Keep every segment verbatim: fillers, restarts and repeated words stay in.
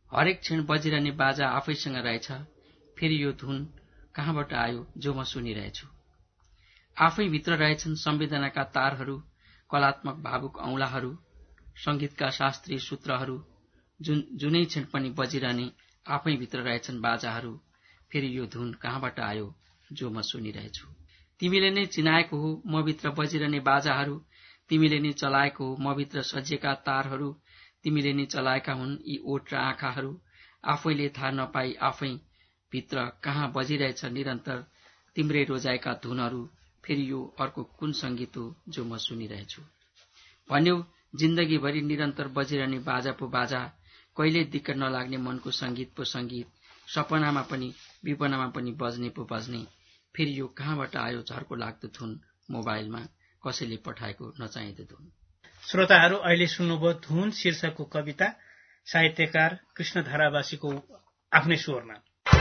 हरेक क्षण बजिरहने बाजा आफैसँग रहेछ, फेरि यो धुन कहाँबाट आयो जो म सुनिरहेछु। आफैभित्र रहेछन् संवेदनाका तारहरू, कलात्मक भावुक औंलाहरू, संगीतका शास्त्रीय सूत्रहरू, जुन जुनै क्षण पनि बजिरहने आफैभित्र रहेछन् बाजाहरू, फेरि यो धुन कहाँबाट आयो जो म सुनिरहेछु। तिमीले नै चिनाएको हो मभित्र बजिरहने बाजाहरू, तिमीले नै चलाएको हो मभित्र सजिएका तारहरू, तिमीले नै चलाएका हुन् यी ओठ र आँखाहरू, आफैले थाहा नपाई आफै भित्र कहाँ बजिरहेछ निरन्तर तिम्रै रोजाएका धुनहरू, फेरि यो अर्को कुन संगीत हो जो म सुनिरहेछु। भन्यौ जिन्दगीभरि निरन्तर बजिरहने बाजा पो बाजा, कहिले दिक्क नलाग्ने मनको संगीत पो संगीत, सपनामा पनि विपनामा पनि बज्ने पो बज्ने, फेरि यो कहाँबाट आयो झर्को लाग्दो धुन, मोबाइलमा कसैले पठाएको नचाहिँदो धुन। श्रोताहरू, अहिले सुन्नुभयो धुन शीर्षकको कविता साहित्यकार कृष्ण धारावासीको आफ्नै स्वरमा।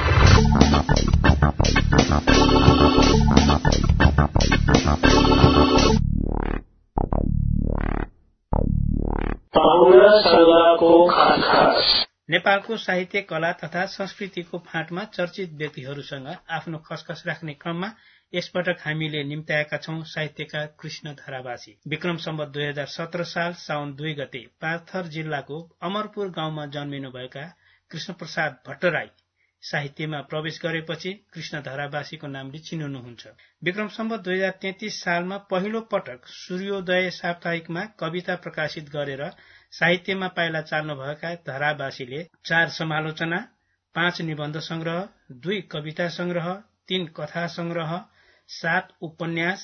नेपालको साहित्य कला तथा संस्कृतिको फाँटमा चर्चित व्यक्तिहरूसँग आफ्नो खसखस राख्ने क्रममा यसपटक हामीले निम्त्याएका छौं साहित्यकार कृष्ण धारावासी। विक्रम सम्वत दुई हजार सत्र साल साउन दुई गते पाथर जिल्लाको अमरपुर गाउँमा जन्मिनुभएका कृष्ण प्रसाद भट्टराई साहित्यमा प्रवेश गरेपछि कृष्ण धारावासीको नामले चिनिनुहुन्छ। विक्रम सम्वत दुई हजार तेत्तीस सालमा पहिलो पटक सूर्योदय साप्ताहिकमा कविता प्रकाशित गरेर साहित्यमा पाइला चाल्नुभएका धारावासीले चार समालोचना, पाँच निबन्ध संग्रह, दुई कविता संग्रह, तीन कथा संग्रह, सात उपन्यास,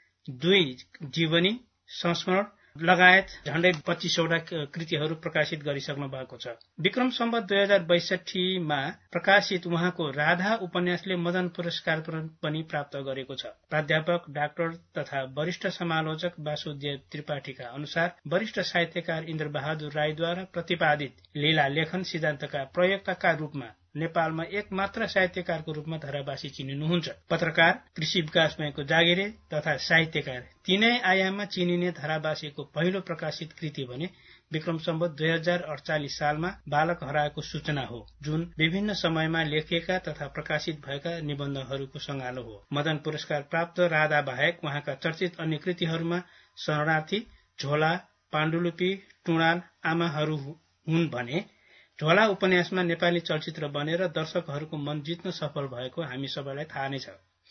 दुई जीवनी संस्मरण लगायत झण्डै पच्चीसवटा कृतिहरू प्रकाशित गरिसक्नु भएको छ। विक्रम सम्वत दुई हजार बैसठीमा प्रकाशित उहाँको राधा उपन्यासले मदन पुरस्कार पनि प्राप्त गरेको छ। प्राध्यापक, डाक्टर तथा वरिष्ठ समालोचक वासुदेव त्रिपाठीका अनुसार वरिष्ठ साहित्यकार इन्द्र बहादुर राईद्वारा प्रतिपादित लीला लेखन सिद्धान्तका प्रयोक्ताका रूपमा नेपालमा एक मात्र साहित्यकारको रूपमा धारावासी चिनिनुहुन्छ। पत्रकार, कृषि विकास बैंकको जागिरे तथा साहित्यकार तीनै आयाममा चिनिने धारावासीको पहिलो प्रकाशित कृति भने विक्रम सम्वत दुई हजार अडचालिस सालमा बालक हराएको सूचना हो, जुन विभिन्न समयमा लेखिएका तथा प्रकाशित भएका निबन्धहरूको संगालो हो। मदन पुरस्कार प्राप्त राधा बाहेक उहाँका चर्चित अन्य कृतिहरूमा शरणार्थी, झोला, पाण्डुलिपि, टुँडाल आमाहरू हुन् भने झोला उपन्यासमा नेपाली चलचित्र बनेर दर्शकहरूको मन जित्न सफल भएको हामी सबैलाई थाहा नै छ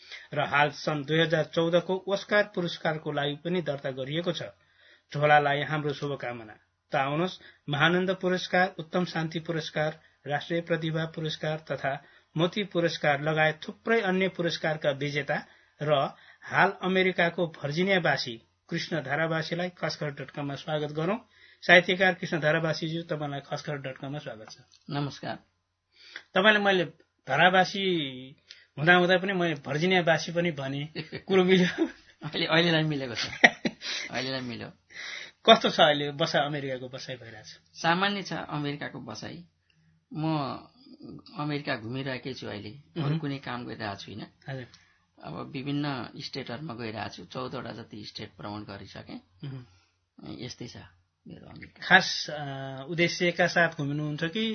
र हाल सन् दुई हजार चौधको ओस्कार पुरस्कारको लागि पनि दर्ता गरिएको छ। झोलालाई हाम्रो शुभकामना। त आउनुहोस् महानन्द पुरस्कार, उत्तम शान्ति पुरस्कार, राष्ट्रिय प्रतिभा पुरस्कार तथा मोती पुरस्कार लगायत थुप्रै अन्य पुरस्कारका विजेता र हाल अमेरिकाको भर्जिनियावासी कृष्ण धारावासीलाई खसखस डट कममा स्वागत गरौं। साहित्यकार कृष्ण धारावासीज्यू, तपाईँलाई खसखस डट कममा स्वागत छ। नमस्कार। तपाईँलाई मैले धारावासी हुँदा हुँदा पनि मैले भर्जिनियावासी पनि भने कुरो मिल्यो? अहिले अहिलेलाई मिलेको छ। अहिलेलाई मिल्यो। कस्तो छ अहिले बसाइ, अमेरिकाको बसाइ भइरहेछ? सामान्य छ अमेरिकाको बसाइ। म अमेरिका घुमिरहेकै छु अहिले, अरू कुनै काम गरिरहेको छुइनँ। अब विभिन्न स्टेटहरूमा गइरहेको छु, चौधवटा जति स्टेट भ्रमण गरिसकेँ। यस्तै छ मेरो अमेरिका। खास उद्देश्यका साथ घुम्नुहुन्छ कि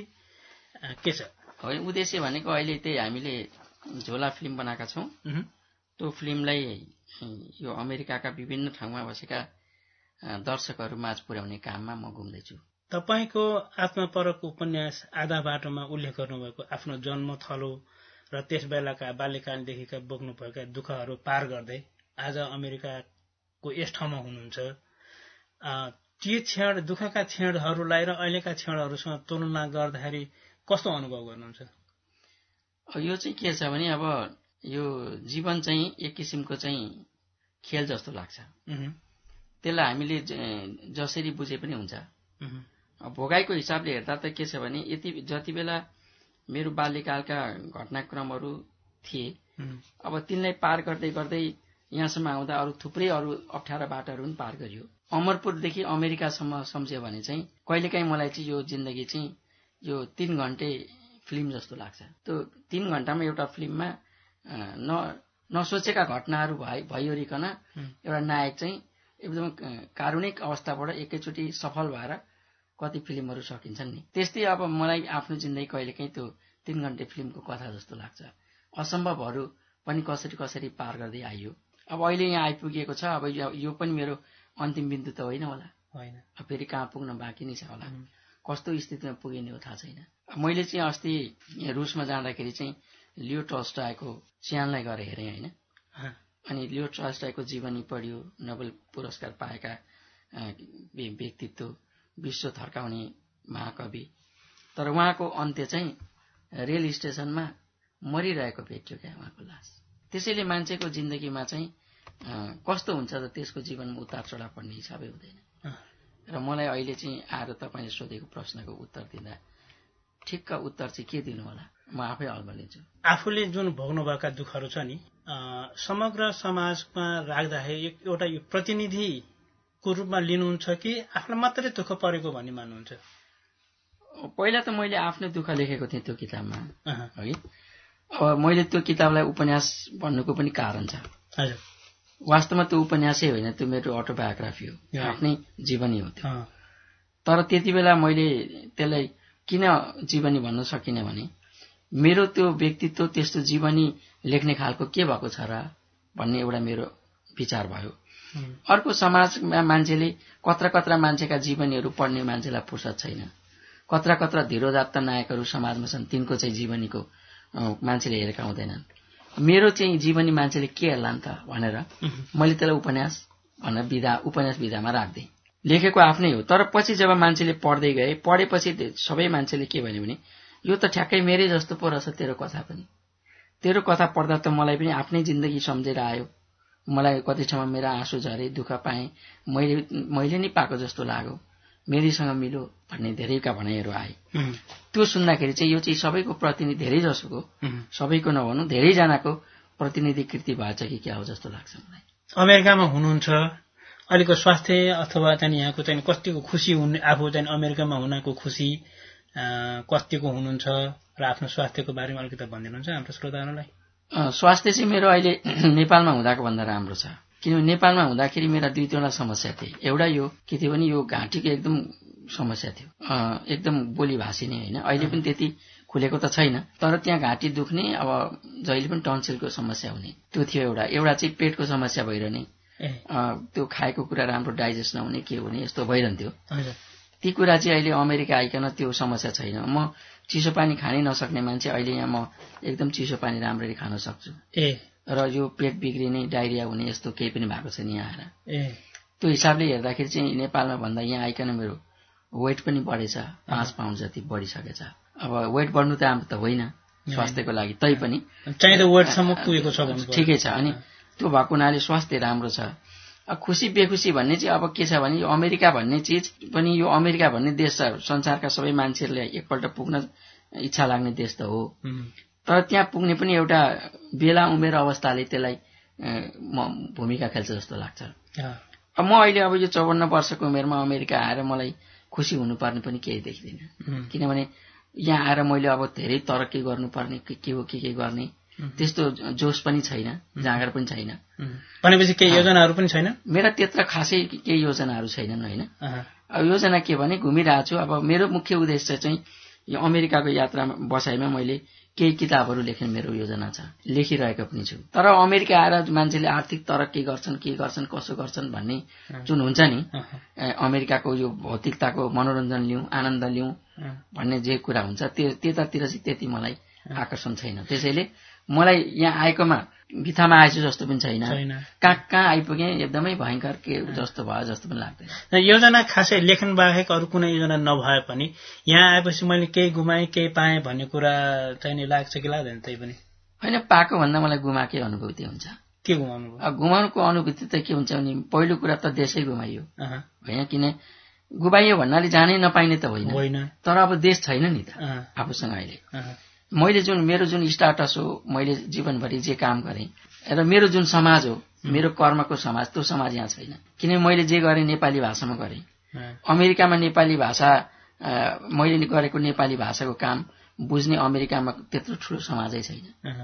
के छ? होइन, उद्देश्य भनेको अहिले त्यही हामीले झोला फिल्म बनाएका छौँ। त्यो फिल्मलाई यो अमेरिकाका विभिन्न ठाउँमा बसेका दर्शकहरू माझ पुर्याउने काममा म घुम्दैछु। तपाईँको आत्मपरक उपन्यास आधा बाटोमा उल्लेख गर्नुभएको आफ्नो जन्म थलो र त्यस बेलाका बाल्यकालदेखिका बोक्नुभएका दुःखहरू पार गर्दै आज अमेरिकाको यस ठाउँमा हुनुहुन्छ। ती क्षण, दुःखका क्षणहरूलाई र अहिलेका क्षणहरूसँग तुलना गर्दाखेरि कस्तो अनुभव गर्नुहुन्छ? यो चाहिँ के छ भने अब यो जीवन चाहिँ एक किसिमको चाहिँ खेल जस्तो लाग्छ। त्यसलाई हामीले जसरी बुझे पनि हुन्छ। भोगाईको हिसाबले हेर्दा त के छ भने यति जति बेला मेरो बाल्यकालका घटनाक्रमहरू थिए, अब तिनलाई पार गर्दै गर्दै यहाँसम्म आउँदा अरू थुप्रै अरू अप्ठ्यारा बाटाहरू पनि पार गरियो। अमरपुरदेखि अमेरिकासम्म सम्झ्यो भने चाहिँ कहिलेकाहीँ मलाई चाहिँ यो जिन्दगी चाहिँ यो तीन घन्टे फिल्म जस्तो लाग्छ। त्यो तीन घन्टामा एउटा फिल्ममा न नसोचेका घटनाहरू भइ भइओरिकन एउटा नायक चाहिँ एकदम कारुणिक अवस्थाबाट एकैचोटि सफल भएर कति फिल्महरू सकिन्छन् नि। त्यस्तै अब मलाई आफ्नो जिन्दगी कहिलेकाहीँ त्यो तीन घन्टे फिल्मको कथा जस्तो लाग्छ। असम्भवहरू पनि कसरी कसरी पार गर्दै आइयो। अब अहिले यहाँ आइपुगेको छ। अब यो पनि मेरो अन्तिम बिन्दु त होइन होला, होइन, फेरि कहाँ पुग्न बाँकी नै छ होला। कस्तो स्थितिमा पुगिने हो थाहा छैन। मैले चाहिँ अस्ति रुसमा जाँदाखेरि चाहिँ लियो टल्स्टॉयको च्यानलाई गएर हेरेँ होइन। अनि लियो टल्स्टॉयको जीवनी पढ्यो, नोबेल पुरस्कार पाएका व्यक्तित्व, विश्व थर्काउने महाकवि। तर उहाँको अन्त्य चाहिँ रेल स्टेसनमा मरिरहेको भेट्यो क्या उहाँको लास। त्यसैले मान्छेको जिन्दगीमा चाहिँ कस्तो हुन्छ त त्यसको जीवनमा उतार चढाव पर्ने हिसाबै हुँदैन। र मलाई अहिले चाहिँ आएर तपाईँले सोधेको प्रश्नको उत्तर दिँदा ठिक्क उत्तर चाहिँ के दिनु होला, म आफै अल्मलिन्छु। आफूले जुन भोग्नुभएका दुःखहरू छ नि, समग्र समाजमा राख्दाखेरि एउटा यो प्रतिनिधिको रूपमा लिनुहुन्छ कि आफूलाई मात्रै दुःख परेको भन्ने मान्नुहुन्छ? पहिला त मैले आफ्नै दुःख लेखेको थिएँ त्यो किताबमा है। अब मैले त्यो किताबलाई उपन्यास भन्नुको पनि कारण छ। वास्तवमा त्यो उपन्यासै होइन, त्यो मेरो अटोबायोग्राफी हो, आफ्नै जीवनी हो त्यो। तर त्यति बेला मैले त्यसलाई किन जीवनी भन्न सकिनँ भने मेरो त्यो व्यक्तित्व त्यस्तो जीवनी लेख्ने खालको के भएको छ र भन्ने एउटा मेरो विचार भयो। अर्को समाजमा मान्छेले कत्रा कत्रा मान्छेका जीवनीहरू पढ्ने मान्छेलाई फुर्सद छैन। कत्रा कत्रा धीरोदात्त नायकहरू समाजमा छन्, तिनको चाहिँ जीवनीको मान्छेले हेरेका हुँदैनन्। मेरो चाहिँ जीवनी मान्छेले के हेर्ला नि त भनेर मैले त्यसलाई उपन्यास भनेर विधा उपन्यास विधामा राख्दै लेखेको आफ्नै हो। तर पछि जब मान्छेले पढ्दै गए, पढेपछि सबै मान्छेले के भन्यो भने यो त ठ्याक्कै मेरै जस्तो पो रहेछ तेरो कथा पनि। तेरो कथा पढ्दा त मलाई पनि आफ्नै जिन्दगी सम्झेर आयो। मलाई कति ठाउँमा मेरा आँसु झरे, दुःख पाएँ, मैले मैले नै पाएको जस्तो लाग्यो, मेरैसँग मिल्यो भन्ने धेरैका भनाइहरू आए। त्यो सुन्दाखेरि चाहिँ यो चाहिँ सबैको प्रतिनिधि, धेरै जसोको, सबैको नभनौँ धेरैजनाको प्रतिनिधि कृति भएछ कि क्या हो जस्तो लाग्छ मलाई। अमेरिकामा हुनुहुन्छ, अहिलेको स्वास्थ्य अथवा चाहिँ यहाँको चाहिँ कतिको खुसी हुने, आफू चाहिँ अमेरिकामा हुनको खुसी कतिको हुनुहुन्छ र आफ्नो स्वास्थ्यको बारेमा अलिकति भनिदिनुहुन्छ हाम्रो श्रोताहरूलाई? स्वास्थ्य चाहिँ मेरो अहिले नेपालमा हुँदाको भन्दा राम्रो छ। किनभने नेपालमा हुँदाखेरि मेरा दुई तीनवटा समस्या थिए। एउटा यो के थियो भने यो घाँटीको एकदम समस्या थियो, एकदम बोली भाषी नै होइन। अहिले पनि त्यति खुलेको त छैन, तर त्यहाँ घाँटी दुख्ने, अब जहिले पनि टन्सिलको समस्या हुने, त्यो थियो एउटा। एउटा चाहिँ पेटको समस्या भइरहने, त्यो खाएको कुरा राम्रो डाइजेस्ट नहुने, के हुने, यस्तो भइरहन्थ्यो। ती कुरा चाहिँ अहिले अमेरिका आइकन त्यो समस्या छैन। म चिसो पानी खानै नसक्ने मान्छे अहिले यहाँ म एकदम चिसो पानी राम्ररी खान सक्छु। र यो पेट बिग्रिने, डायरिया हुने यस्तो केही पनि भएको छैन यहाँ आएर। त्यो हिसाबले हेर्दाखेरि चाहिँ नेपालमा भन्दा यहाँ आइकन मेरो वेट पनि बढेछ, पाँच पाउन्ड जति बढिसकेछ। अब वेट बढ्नु त हाम्रो त होइन स्वास्थ्यको लागि, तै पनि चाहिँदो वेटसम्म पुगेको छ भने ठिकै छ। अनि त्यो भएको हुनाले स्वास्थ्य राम्रो छ। खुसी बेखुसी भन्ने चाहिँ अब के छ भने यो अमेरिका भन्ने चिज पनि, यो अमेरिका भन्ने देश छ, संसारका सबै मान्छेहरूले एकपल्ट पुग्न इच्छा लाग्ने देश त हो। तर त्यहाँ पुग्ने पनि एउटा बेला उमेर अवस्थाले त्यसलाई भूमिका खेल्छ जस्तो लाग्छ। अब म अहिले अब यो चौवन्न वर्षको उमेरमा अमेरिका आएर मलाई खुसी हुनुपर्ने पनि केही देख्दिनँ। किनभने यहाँ आएर मैले अब धेरै तरक्की गर्नुपर्ने, के हो के के गर्ने त्यस्तो जोस पनि छैन, जाँगर पनि छैन। भनेपछि केही योजनाहरू पनि छैन? मेरा त्यत्र खासै केही योजनाहरू छैनन् होइन। अब योजना के भने घुमिरहेको छु। अब मेरो मुख्य उद्देश्य चाहिँ यो अमेरिकाको यात्रामा बसाइमा मैले केही किताबहरू लेख्ने मेरो योजना छ, लेखिरहेको पनि छु। तर अमेरिका आएर मान्छेले आर्थिक तरक्की गर्छन्, के गर्छन्, कसो गर्छन् भन्ने जुन हुन्छ नि, अमेरिकाको यो भौतिकताको मनोरञ्जन लिउँ, आनन्द लिउँ भन्ने जे कुरा हुन्छ त्यतातिर चाहिँ त्यति मलाई आकर्षण छैन। त्यसैले मलाई यहाँ आएकोमा बिथामा आएछु जस्तो पनि छैन, कहाँ कहाँ आइपुगेँ एकदमै भयङ्कर के जस्तो भयो जस्तो पनि लाग्दैन। योजना खासै लेख्न बाहेक अरू कुनै योजना नभए पनि यहाँ आएपछि मैले केही गुमाएँ केही पाएँ भन्ने कुरा चाहिँ लाग्छ कि लाग्दैन? त्यही पनि होइन, पाएको भन्दा मलाई गुमाएकै अनुभूति हुन्छ। के गुमाउनु? गुमाउनुको अनुभूति त के हुन्छ भने पहिलो कुरा त देशै गुमाइयो होइन। किन गुमाइयो भन्नाले जानै नपाइने त होइन, तर अब देश छैन नि त आफूसँग अहिले। मैले जुन मेरो जुन स्टाटस हो, मैले जीवनभरि जे काम गरेँ र मेरो जुन समाज हो, मेरो कर्मको समाज, त्यो समाज यहाँ छैन। किनभने मैले जे गरेँ नेपाली भाषामा गरेँ। अमेरिकामा नेपाली भाषा मैले गरेको नेपाली भाषाको काम बुझ्ने अमेरिकामा त्यत्रो ठुलो समाजै छैन।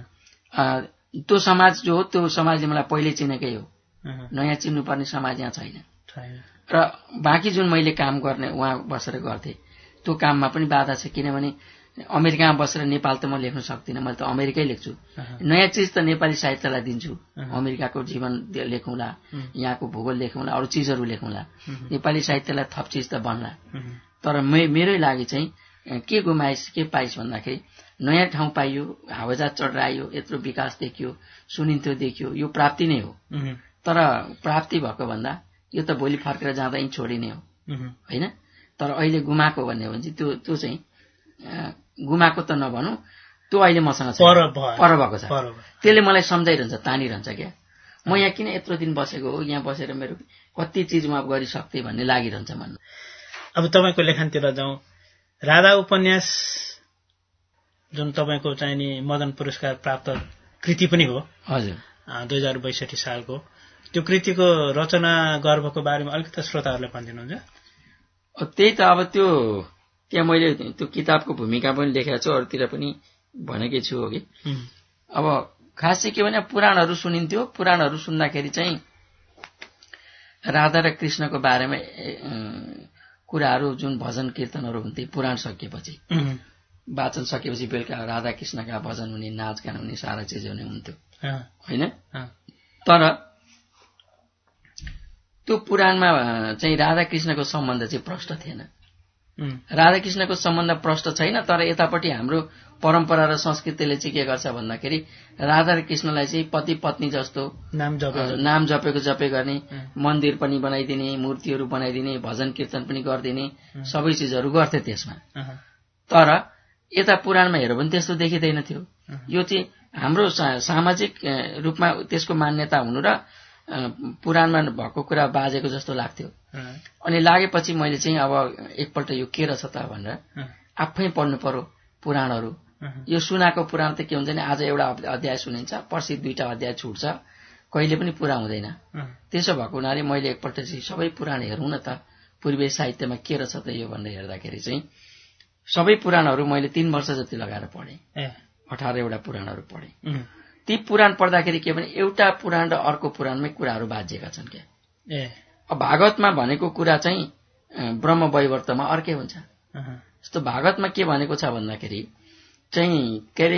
त्यो समाज जो हो त्यो समाजले मलाई पहिले चिनेकै हो, नयाँ चिन्नुपर्ने समाज यहाँ छैन। र बाँकी जुन मैले काम गर्ने उहाँ बसेर गर्थे त्यो काममा पनि बाधा छ, किनभने अमेरिकामा बसेर नेपाल त म लेख्न सक्दिनँ, मैले त अमेरिकै लेख्छु। नयाँ चिज त नेपाली साहित्यलाई दिन्छु, अमेरिकाको जीवन लेखौँला, यहाँको भूगोल लेखौँला, अरू चिजहरू लेखौँला, नेपाली साहित्यलाई थप चिज त बन्ला। तर मेरै लागि चाहिँ के गुमाइस के पाइस भन्दाखेरि नयाँ ठाउँ पाइयो, हावाजहाज चढेर आइयो, यत्रो विकास देखियो, सुनिन्थ्यो देखियो, यो प्राप्ति नै हो। तर प्राप्ति भएको भन्दा यो त भोलि फर्केर जाँदा यहीँ छोडिने हो होइन। तर अहिले गुमाएको भन्ने हो भने चाहिँ त्यो त्यो चाहिँ गुमाएको त नभनौँ, त्यो अहिले मसँग पर भएको छ। त्यसले मलाई सम्झाइरहन्छ, तानिरहन्छ क्या, म यहाँ किन यत्रो दिन बसेको हो, यहाँ बसेर मेरो कति चिज म गरिसक्थेँ भन्ने लागिरहन्छ मन। अब तपाईँको लेखनतिर जाउँ। राधा उपन्यास जुन तपाईँको चाहिने मदन पुरस्कार प्राप्त कृति पनि हो, हजुर, दुई हजार बैसठी सालको, त्यो कृतिको रचना गर्भको बारेमा अलिकति श्रोताहरूलाई भनिदिनुहुन्छ? त्यही त, अब त्यो त्यहाँ मैले त्यो किताबको भूमिका पनि लेखेको छु, अरूतिर पनि भनेकै छु हो कि। अब खास चाहिँ के भने पुराणहरू सुनिन्थ्यो, पुराणहरू सुन्दाखेरि चाहिँ राधा र कृष्णको बारेमा कुराहरू जुन भजन कीर्तनहरू हुन्थे पुराण सकिएपछि, वाचन सकिएपछि बेलुका राधा कृष्णका भजन हुने, नाचगान हुने, सारा चिज हुने हुन्थ्यो होइन। तर त्यो पुराणमा चाहिँ राधा कृष्णको सम्बन्ध चाहिँ प्रष्ट थिएन। राधा कृष्णको सम्बन्ध प्रष्ट छैन, तर यतापट्टि हाम्रो परम्परा र संस्कृतिले चाहिँ के गर्छ भन्दाखेरि राधा र कृष्णलाई चाहिँ पति पत्नी जस्तो नाम जपे नाम जपेको जपे गर्ने, मन्दिर पनि बनाइदिने, मूर्तिहरू बनाइदिने, भजन कीर्तन पनि गरिदिने, सबै चिजहरू गर्थे त्यसमा। तर यता पुराणमा हेऱ्यो भने त्यस्तो देखिँदैन थियो। यो चाहिँ हाम्रो सामाजिक रूपमा त्यसको मान्यता हुनु र पुराणमा भएको कुरा बाजेको जस्तो लाग्थ्यो। अनि लागेपछि मैले चाहिँ अब एकपल्ट यो के रहेछ त भनेर आफै पढ्नु पर्यो पुराणहरू। यो सुनाको पुराण त के हुन्छ नि, आज एउटा अध्याय सुनिन्छ, पर्सि दुईटा अध्याय छुट्छ, कहिले पनि पुरा हुँदैन। त्यसो भएको हुनाले मैले एकपल्ट चाहिँ सबै पुराण हेरौँ न त, पूर्वीय साहित्यमा के रहेछ त यो भनेर हेर्दाखेरि चाहिँ सबै पुराणहरू मैले तीन वर्ष जति लगाएर पढेँ, अठारवटा पुराणहरू पढेँ। ती पुराण पढ्दाखेरि के भने एउटा पुराण र अर्को पुराणमै कुराहरू बाजिएका छन् क्या। अब भागवतमा भनेको कुरा चाहिँ ब्रह्म वैवर्तमा अर्कै हुन्छ। जस्तो भागवतमा के भनेको छ भन्दाखेरि चाहिँ के अरे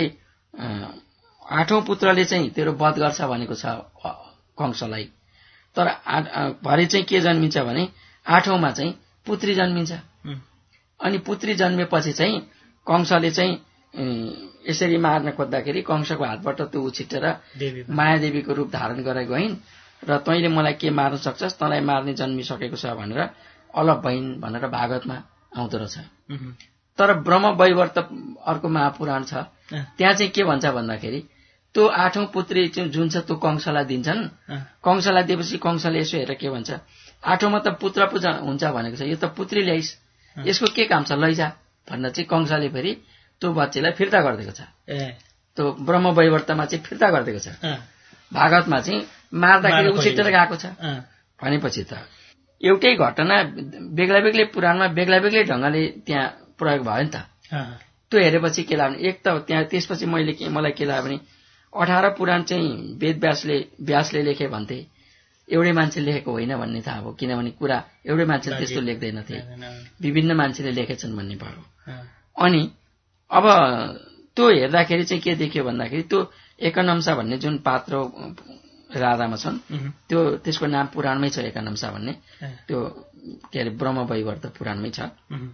आठौं पुत्रले चाहिँ तेरो वध गर्छ भनेको छ कंसलाई, तर भरे चाहिँ के जन्मिन्छ भने आठौंमा चाहिँ पुत्री जन्मिन्छ। अनि पुत्री जन्मेपछि चाहिँ कंसले चाहिँ यसरी मार्न खोज्दाखेरि कंसको हातबाट त्यो उछिटेर मायादेवीको रूप धारण गरेर गइन् र तैँले मलाई के मार्न सक्छस्, तँलाई मार्ने जन्मिसकेको छ भनेर अलप भइन् भनेर भागवतमा आउँदो रहेछ। तर ब्रह्म वैवर्त अर्को महापुराण छ, त्यहाँ चाहिँ के भन्छ भन्दाखेरि त्यो आठौं पुत्री चाहिँ जुन छ त्यो कंसलाई दिन्छन्। कंसलाई दिएपछि कंसले यसो हेरेर के भन्छ, आठौंमा त पुत्र पूजा हुन्छ भनेको छ, यो त पुत्री ल्याइस्, यसको के काम छ लैजा भनेर चाहिँ कंसले फेरि त्यो बच्चीलाई फिर्ता गरिदिएको छ। त्यो ब्रह्म वैवर्तमा चाहिँ फिर्ता गरिदिएको छ, भागवतमा चाहिँ मार्दाखेरि उछिटेर गएको छ। भनेपछि त एउटै घटना बेग्ला बेग्लै पुराणमा बेग्ला बेग्लै ढंगले त्यहाँ प्रयोग भयो नि त। त्यो हेरेपछि के लाग्यो, एक त त्यहाँ त्यसपछि मैले मलाई के लाग्यो भने अठार पुराण चाहिँ वेद व्यासले व्यासले लेखे भन्थे, एउटै मान्छे लेखेको होइन भन्ने थाहा भयो, किनभने कुरा एउटै मान्छेले त्यस्तो लेख्दैनथे, विभिन्न मान्छेले लेखेछन् भन्ने भयो। अनि अब त्यो हेर्दाखेरि चाहिँ के देखियो भन्दाखेरि त्यो एकनम्सा भन्ने जुन पात्र राधामा छन् त्यो त्यसको नाम पुराणमै छ, एकनम्सा भन्ने, त्यो के अरे ब्रह्म वैवर्त पुराणमै छ।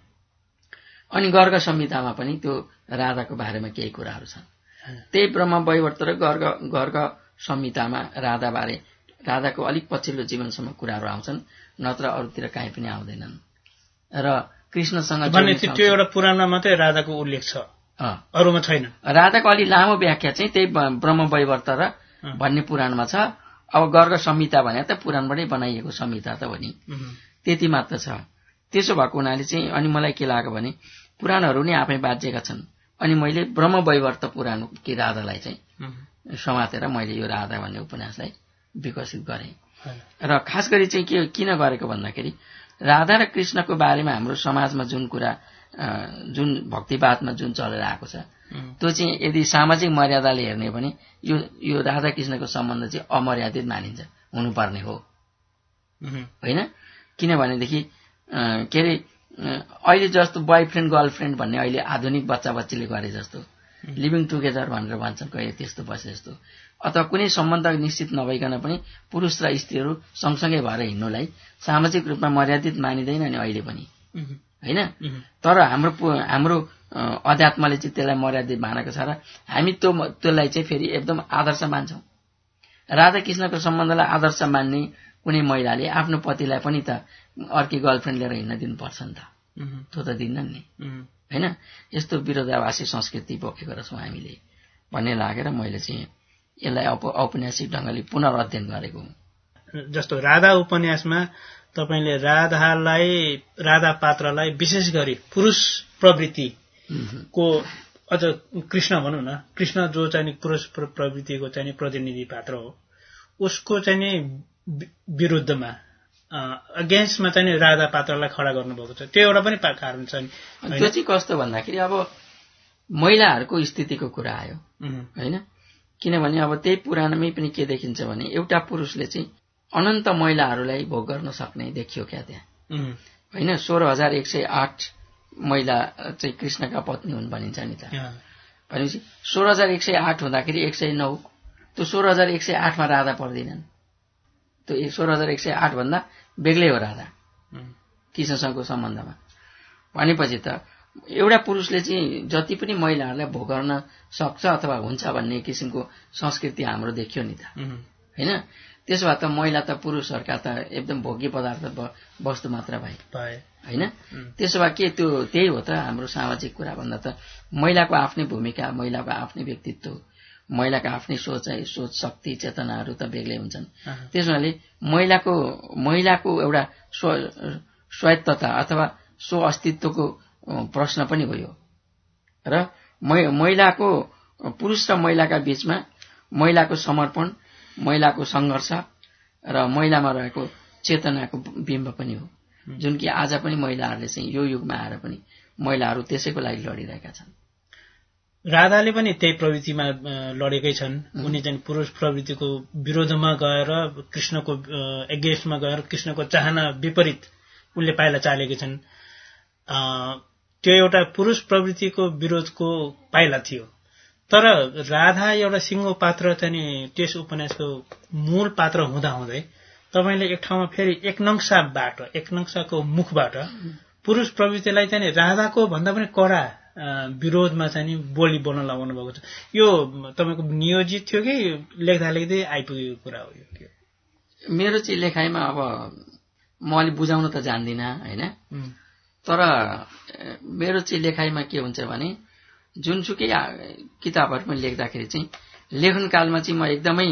अनि गर्ग संहितामा पनि त्यो राधाको बारेमा केही कुराहरू छन्। त्यही ब्रह्म वैवर्त र गर्ग गर्ग संहितामा राधा बारे राधाको अलिक पछिल्लो जीवनसम्म कुराहरू आउँछन्, नत्र अरूतिर काहीँ पनि आउँदैनन्। र कृष्णसँग त्यो एउटा पुराणमा मात्रै राधाको उल्लेख छ, अरूमा छैन। राधाको अलि लामो व्याख्या चाहिँ त्यही ब्रह्म वैवर्त र भन्ने पुराणमा छ। अब गर्ग संहिता भने त पुराणबाटै बनाइएको संहिता त हो नि, त्यति मात्र छ। त्यसो भएको हुनाले चाहिँ अनि मलाई के लाग्यो भने पुराणहरू नै आफै बाजिएका छन्। अनि मैले ब्रह्म वैवर्त पुराण कि राधालाई चाहिँ समातेर मैले यो राधा भन्ने उपन्यासलाई विकसित गरेँ। र खास गरी चाहिँ के किन गरेको भन्दाखेरि राधा र कृष्णको बारेमा हाम्रो समाजमा जुन कुरा जुन भक्तिवादमा जुन चलेर आएको छ त्यो चाहिँ यदि सामाजिक मर्यादाले हेर्ने भने यो यो राधा कृष्णको सम्बन्ध चाहिँ अमर्यादित मानिन्छ, हुनुपर्ने हो होइन। किनभनेदेखि के अरे अहिले जस्तो बोयफ्रेन्ड गर्लफ्रेन्ड भन्ने अहिले आधुनिक बच्चा बच्चीले गरे जस्तो लिभिङ टुगेदर भनेर भन्छन् कहिले त्यस्तो बसे जस्तो अथवा कुनै सम्बन्ध निश्चित नभइकन पनि पुरुष र स्त्रीहरू सँगसँगै भएर हिँड्नुलाई सामाजिक रूपमा मर्यादित मानिँदैन नि अहिले पनि होइन। तर हाम्रो हाम्रो अध्यात्मले चाहिँ त्यसलाई मर्यादित मानेको छ र हामी त्यो त्यसलाई चाहिँ फेरि एकदम आदर्श मान्छौँ। राधा कृष्णको सम्बन्धलाई आदर्श मान्ने कुनै महिलाले आफ्नो पतिलाई पनि त अर्की गर्लफ्रेन्ड लिएर हिँड्न दिनुपर्छ नि त, त्यो त दिन्नन् नि होइन। यस्तो विरोधाभासी संस्कृति बोकेको रहेछौँ हामीले भन्ने लागेर मैले चाहिँ यसलाई औपन्यासिक ढङ्गले पुनर्अध्ययन गरेको हुँ। जस्तो राधा उपन्यासमा तपाईँले राधालाई राधा पात्रलाई विशेष गरी पुरुष प्रवृत्तिको अझ कृष्ण भनौँ न, कृष्ण जो चाहिँ पुरुष प्रवृत्तिको चाहिँ प्रतिनिधि पात्र हो, उसको चाहिँ विरुद्धमा अगेन्स्टमा चाहिँ राधा पात्रलाई खडा गर्नुभएको छ। त्यो एउटा पनि कारण छ नि। त्यो चाहिँ कस्तो भन्दाखेरि अब महिलाहरूको स्थितिको कुरा आयो होइन। किनभने अब त्यही पुराणमै पनि के देखिन्छ भने एउटा पुरुषले चाहिँ अनन्त महिलाहरूलाई भोग गर्न सक्ने देखियो क्या त्यहाँ होइन। सोह्र हजार एक सय आठ महिला चाहिँ कृष्णका पत्नी हुन् भनिन्छ नि त। भनेपछि सोह्र हजार एक सय आठ हुँदाखेरि एक सय नौ, त्यो सोह्र हजार एक सय आठमा राधा पर्दैनन्। त्यो सोह्र हजार एक सय आठ भन्दा बेग्लै हो राधा कृष्णसँगको सम्बन्धमा। भनेपछि त एउटा पुरुषले चाहिँ जति पनि महिलाहरूलाई भोग गर्न सक्छ अथवा हुन्छ भन्ने किसिमको संस्कृति हाम्रो देखियो नि त होइन। त्यसो भए त महिला त पुरुषहरूका त एकदम भोग्य पदार्थ वस्तु मात्र भए होइन। त्यसो भए के त्यो त्यही हो त हाम्रो सामाजिक कुरा भन्दा त महिलाको आफ्नै भूमिका, महिलाको आफ्नै व्यक्तित्व, महिलाको आफ्नै सोच सोच शक्ति चेतनाहरू त बेग्लै हुन्छन्। त्यसोले महिलाको महिलाको एउटा स्व स्वायत्तता अथवा स्व अस्तित्वको प्रश्न पनि हो यो। र महिलाको पुरुष र महिलाका बीचमा महिलाको समर्पण, महिलाको सङ्घर्ष र महिलामा रहेको चेतनाको बिम्ब पनि हो, जुन कि आज पनि महिलाहरूले चाहिँ यो युगमा आएर पनि महिलाहरू त्यसैको लागि लडिरहेका छन्। राधाले पनि त्यही प्रवृत्तिमा लडेकै छन्। उनी चाहिँ पुरुष प्रवृत्तिको विरोधमा गएर कृष्णको एगेन्स्टमा गएर कृष्णको चाहना विपरीत उनले पाइला चालेकी छन्। त्यो एउटा पुरुष प्रवृत्तिको विरोधको पाइला थियो। तर राधा एउटा सिङ्गो पात्र चाहिँ त्यस उपन्यासको मूल पात्र हुँदाहुँदै तपाईँले एक ठाउँमा फेरि एक नक्साबाट एक नक्साको मुखबाट पुरुष प्रवृत्तिलाई चाहिँ राधाको भन्दा पनि कडा विरोधमा चाहिँ बोली बोल्न लगाउनु भएको छ। यो तपाईँको नियोजित थियो कि लेख्दा लेख्दै आइपुगेको कुरा हो? यो मेरो चाहिँ लेखाइमा अब म अलि बुझाउन त जान्दिनँ होइन। तर मेरो चाहिँ लेखाइमा के हुन्छ भने जुनसुकै किताबहरू पनि लेख्दाखेरि चाहिँ लेखनकालमा चाहिँ म एकदमै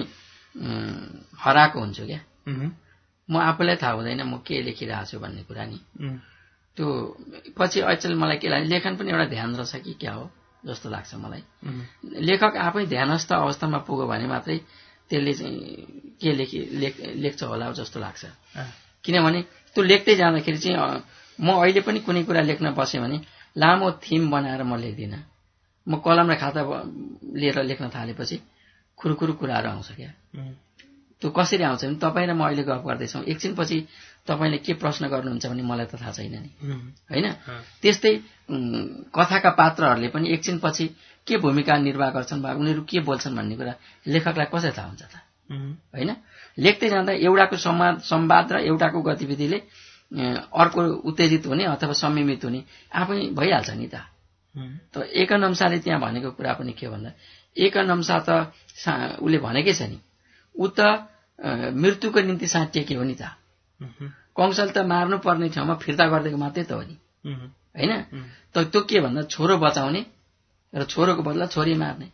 हराएको हुन्छु क्या। म आफूलाई थाहा हुँदैन म के लेखिरहेको छु भन्ने कुरा नि। त्यो पछि अचेल मलाई के लाग्छ, लेखन पनि एउटा ध्यान रहेछ कि क्या हो जस्तो लाग्छ मलाई। लेखक आफै ध्यानस्थ अवस्थामा पुग्यो भने मात्रै त्यसले चाहिँ के लेखि लेख्छ होला जस्तो लाग्छ। किनभने त्यो लेख्दै जाँदाखेरि चाहिँ म अहिले पनि कुनै कुरा लेख्न बसेँ भने लामो थिम बनाएर म लेख्दिनँ। म कलम र खाता लिएर लेख्न थालेपछि खुरुखुरु कुराहरू आउँछ क्या। त्यो कसरी आउँछ भने तपाईँ र म अहिले गफ गर्दैछौँ, एकछिनपछि तपाईँले के प्रश्न गर्नुहुन्छ भने मलाई त थाहा छैन नि होइन। त्यस्तै कथाका पात्रहरूले पनि एकछिनपछि के भूमिका निर्वाह गर्छन् वा उनीहरू के बोल्छन् भन्ने कुरा लेखकलाई कसरी थाहा हुन्छ त होइन। लेख्दै जाँदा एउटाको संवाद संवाद र एउटाको गतिविधिले अर्को उत्तेजित हुने अथवा संयमित हुने आफै भइहाल्छ नि त। त एकनम्साले त्यहाँ भनेको कुरा पनि के भन्दा एकनम्सा त उसले भनेकै छ नि, ऊ त मृत्युको निम्ति साँटिएके हो नि त। कंसल त मार्नु पर्ने ठाउँमा फिर्ता गरिदिएको मात्रै त हो नि होइन। त त्यो के भन्दा छोरो बचाउने र छोरोको बदला छोरी मार्ने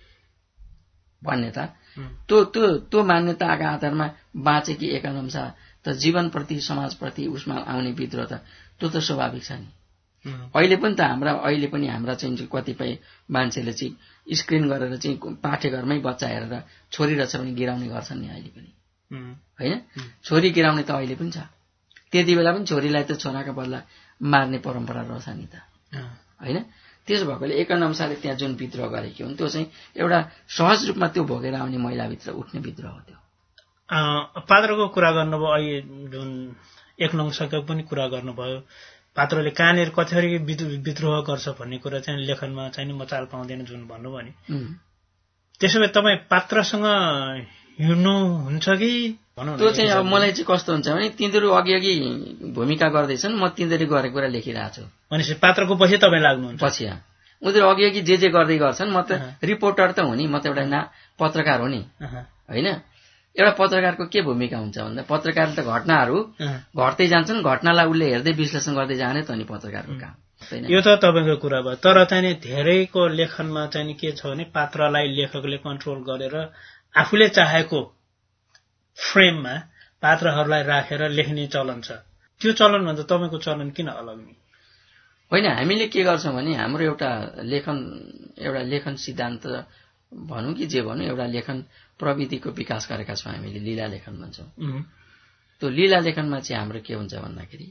भन्ने त त्यो त्यो त्यो मान्यताका आधारमा बाँचेकी एकनम्सा त जीवनप्रति समाजप्रति उसमा आउने विद्रोह त त्यो त स्वाभाविक छ नि। अहिले पनि त हाम्रा अहिले पनि हाम्रा चाहिँ कतिपय मान्छेले चाहिँ स्क्रिन गरेर चाहिँ पाठेघरमै बच्चा हेरेर छोरी रहेछ भने गिराउने गर्छन् नि अहिले पनि होइन। छोरी गिराउने त अहिले पनि छ। त्यति बेला पनि छोरीलाई त छोराको बदला मार्ने परम्परा रहेछ नि त होइन। त्यसो भएकोले एकनम्साले त्यहाँ जुन विद्रोह गरेकी हुन् त्यो चाहिँ एउटा सहज रूपमा त्यो भोगेर आउने महिलाभित्र उठ्ने विद्रोह हो। त्यो पात्रको कुरा गर्नुभयो, अहिले जुन एक नंशको पनि कुरा गर्नुभयो पात्रले कहाँनिर कसरी विद्रोह गर्छ भन्ने कुरा चाहिँ लेखनमा चाहिँ म चाल पाउँदैन जुन भन्नुभयो नि त्यसो भए तपाईँ पात्रसँग हिँड्नुहुन्छ कि भनौँ त्यो चाहिँ अब मलाई चाहिँ कस्तो हुन्छ भने तिनीहरू अघि अघि भूमिका गर्दैछन् म तिनीहरूले गरेको कुरा लेखिरहेको छु भनेपछि पात्रको पछि तपाईँ लाग्नुहुन्छ पछि उनीहरू अघि अघि जे जे गर्दै गर्छन् म त रिपोर्टर त हो नि म त एउटा ना पत्रकार हो नि होइन एउटा पत्रकारको के भूमिका हुन्छ भन्दा पत्रकार त घटनाहरू घट्दै जान्छन् घटनालाई उसले हेर्दै विश्लेषण गर्दै जाने त नि पत्रकारको काम यो त तपाईँको कुरा भयो तर चाहिँ धेरैको लेखनमा चाहिँ के छ भने पात्रलाई लेखकले कन्ट्रोल गरेर आफूले चाहेको फ्रेममा पात्रहरूलाई राखेर लेख्ने चलन छ त्यो चलनभन्दा तपाईँको चलन किन अलग नि होइन हामीले के गर्छौँ भने हाम्रो एउटा लेखन एउटा लेखन सिद्धान्त भनौँ कि जे भनौँ एउटा लेखन प्रविधिको विकास गरेका छौँ हामीले लीला लेखन भन्छौँ त्यो लीला लेखनमा चाहिँ हाम्रो के हुन्छ भन्दाखेरि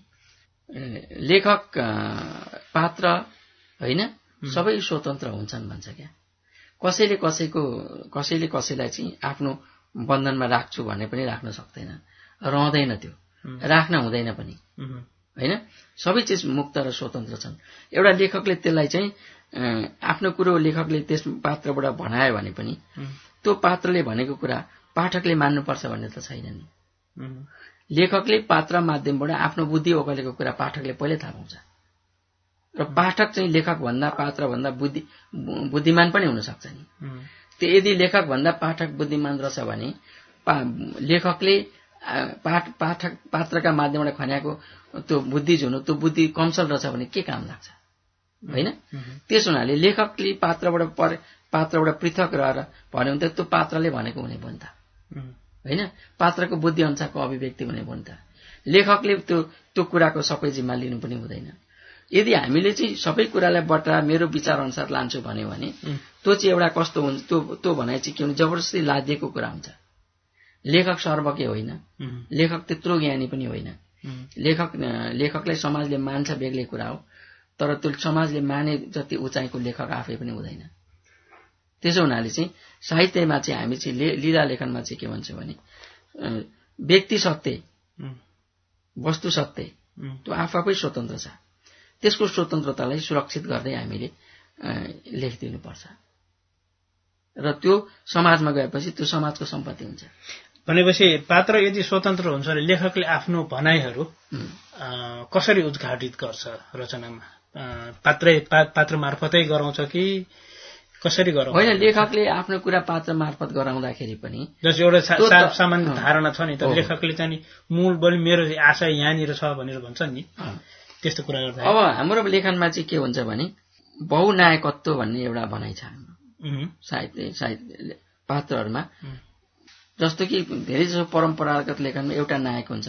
लेखक पात्र होइन सबै स्वतन्त्र हुन्छन् भन्छ क्या कसैले कसैको कसैले कसैलाई चाहिँ आफ्नो बन्धनमा राख्छु भन्ने पनि राख्न सक्दैन रहँदैन त्यो राख्न हुँदैन पनि होइन सबै चिज मुक्त र स्वतन्त्र छन् एउटा लेखकले त्यसलाई चाहिँ आफ्नो कुरो लेखकले त्यस पात्रबाट भनायो भने पनि त्यो पात्रले भनेको कुरा पाठकले मान्नुपर्छ भन्ने त छैन नि लेखकले पात्र माध्यमबाट आफ्नो बुद्धि ओकलेको कुरा पाठकले पहिले थाहा पाउँछ र पाठक चाहिँ लेखक भन्दा पात्र भन्दा बुद्धि बुद्धिमान पनि हुन सक्छ नि त्यो यदि लेखक भन्दा पाठक बुद्धिमान रहेछ भने लेखकले पाठ पाठक पात्रका माध्यमबाट खन्याएको त्यो बुद्धि जुन त्यो बुद्धि कमसल रहेछ भने के काम लाग्छ होइन त्यस हुनाले लेखकले पात्रबाट पर पात्रबाट पृथक रहेर भन्यो भने त त्यो पात्रले भनेको हुने भयो नि त होइन पात्रको बुद्धि अनुसारको अभिव्यक्ति हुने भयो नि त लेखकले त्यो त्यो कुराको सबै जिम्मा लिनु पनि हुँदैन यदि हामीले चाहिँ सबै कुरालाई बट्टा मेरो विचार अनुसार लान्छु भन्यो भने त्यो चाहिँ एउटा कस्तो हुन्छ त्यो त्यो भनाइ चाहिँ के हुन्छ जबरजस्ती लादिएको कुरा हुन्छ लेखक सर्वज्ञ होइन लेखक त्यत्रो ज्ञानी पनि होइन लेखक लेखकलाई समाजले मान्छ बेग्लै कुरा हो तर त्यो समाजले माने जति उचाइको लेखक आफै पनि हुँदैन त्यसो हुनाले चाहिँ साहित्यमा चाहिँ हामी चाहिँ लीला लेखनमा चाहिँ के भन्छौँ भने व्यक्ति सत्य वस्तु सत्य त्यो आफ आफै स्वतन्त्र छ त्यसको स्वतन्त्रतालाई सुरक्षित गर्दै हामीले लेखिदिनुपर्छ र त्यो समाजमा गएपछि त्यो समाजको सम्पत्ति हुन्छ भनेपछि पात्र यदि स्वतन्त्र हुन्छ भने लेखकले आफ्नो भनाइहरू कसरी उद्घाटित गर्छ रचनामा पात्रै पात्र मार्फतै गराउँछ कि कसरी गराउँछ होइन लेखकले आफ्नो कुरा पात्र मार्फत गराउँदाखेरि पनि जस्तो एउटा सामान्य धारणा छ नि त लेखकले चाहिँ मूल बलि मेरो आशा यहाँनिर छ भनेर भन्छ नि त्यस्तो कुरा गर्दा अब हाम्रो लेखनमा चाहिँ के हुन्छ भने बहुनायकत्व भन्ने एउटा भनाइ छ हाम्रो साहित्य साहित्य पात्रहरूमा जस्तो कि धेरै जसो परम्परागत लेखनमा एउटा नायक हुन्छ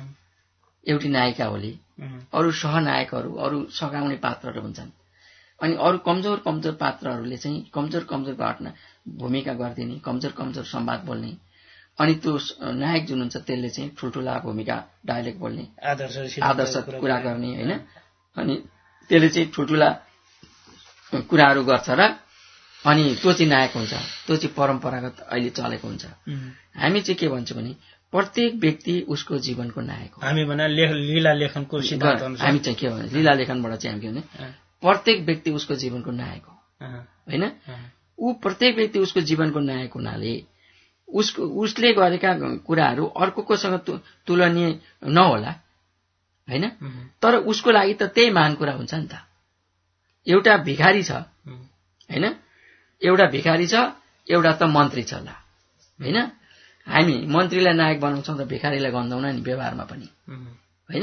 एउटी नायिका होली अरू सहनायकहरू अरू सघाउने पात्रहरू हुन्छन् अनि अरू कमजोर कमजोर पात्रहरूले चाहिँ कमजोर कमजोर घटना भूमिका गरिदिने कमजोर कमजोर संवाद बोल्ने अनि त्यो नायक जुन हुन्छ त्यसले चाहिँ ठुल्ठुला भूमिका डायलेक्ट बोल्ने आदर्श आदर्श कुरा गर्ने होइन अनि त्यसले चाहिँ ठुल्ठुला कुराहरू गर्छ र अनि त्यो चाहिँ नायक हुन्छ त्यो चाहिँ परम्परागत अहिले चलेको हुन्छ हामी चाहिँ के भन्छौँ भने प्रत्येक व्यक्ति उसको जीवनको नायक हो हामी भने लीला लेखनको सिद्धान्त हामी चाहिँ के भने लीला लेखनबाट चाहिँ हामी के भने प्रत्येक व्यक्ति उसको जीवनको नायक हो होइन ऊ प्रत्येक व्यक्ति उसको जीवनको नायक हुनाले उसको उसले गरेका कुराहरू अर्कोकोसँग तुलनीय नहोला होइन तर उसको लागि त त्यही महान कुरा हुन्छ नि त एउटा भिखारी छ होइन एउटा भिखारी छ एउटा त मन्त्री छ ल होइन हामी मन्त्रीलाई नायक बनाउँछौँ त भिखारीलाई गन्दाउन नि व्यवहारमा पनि होइन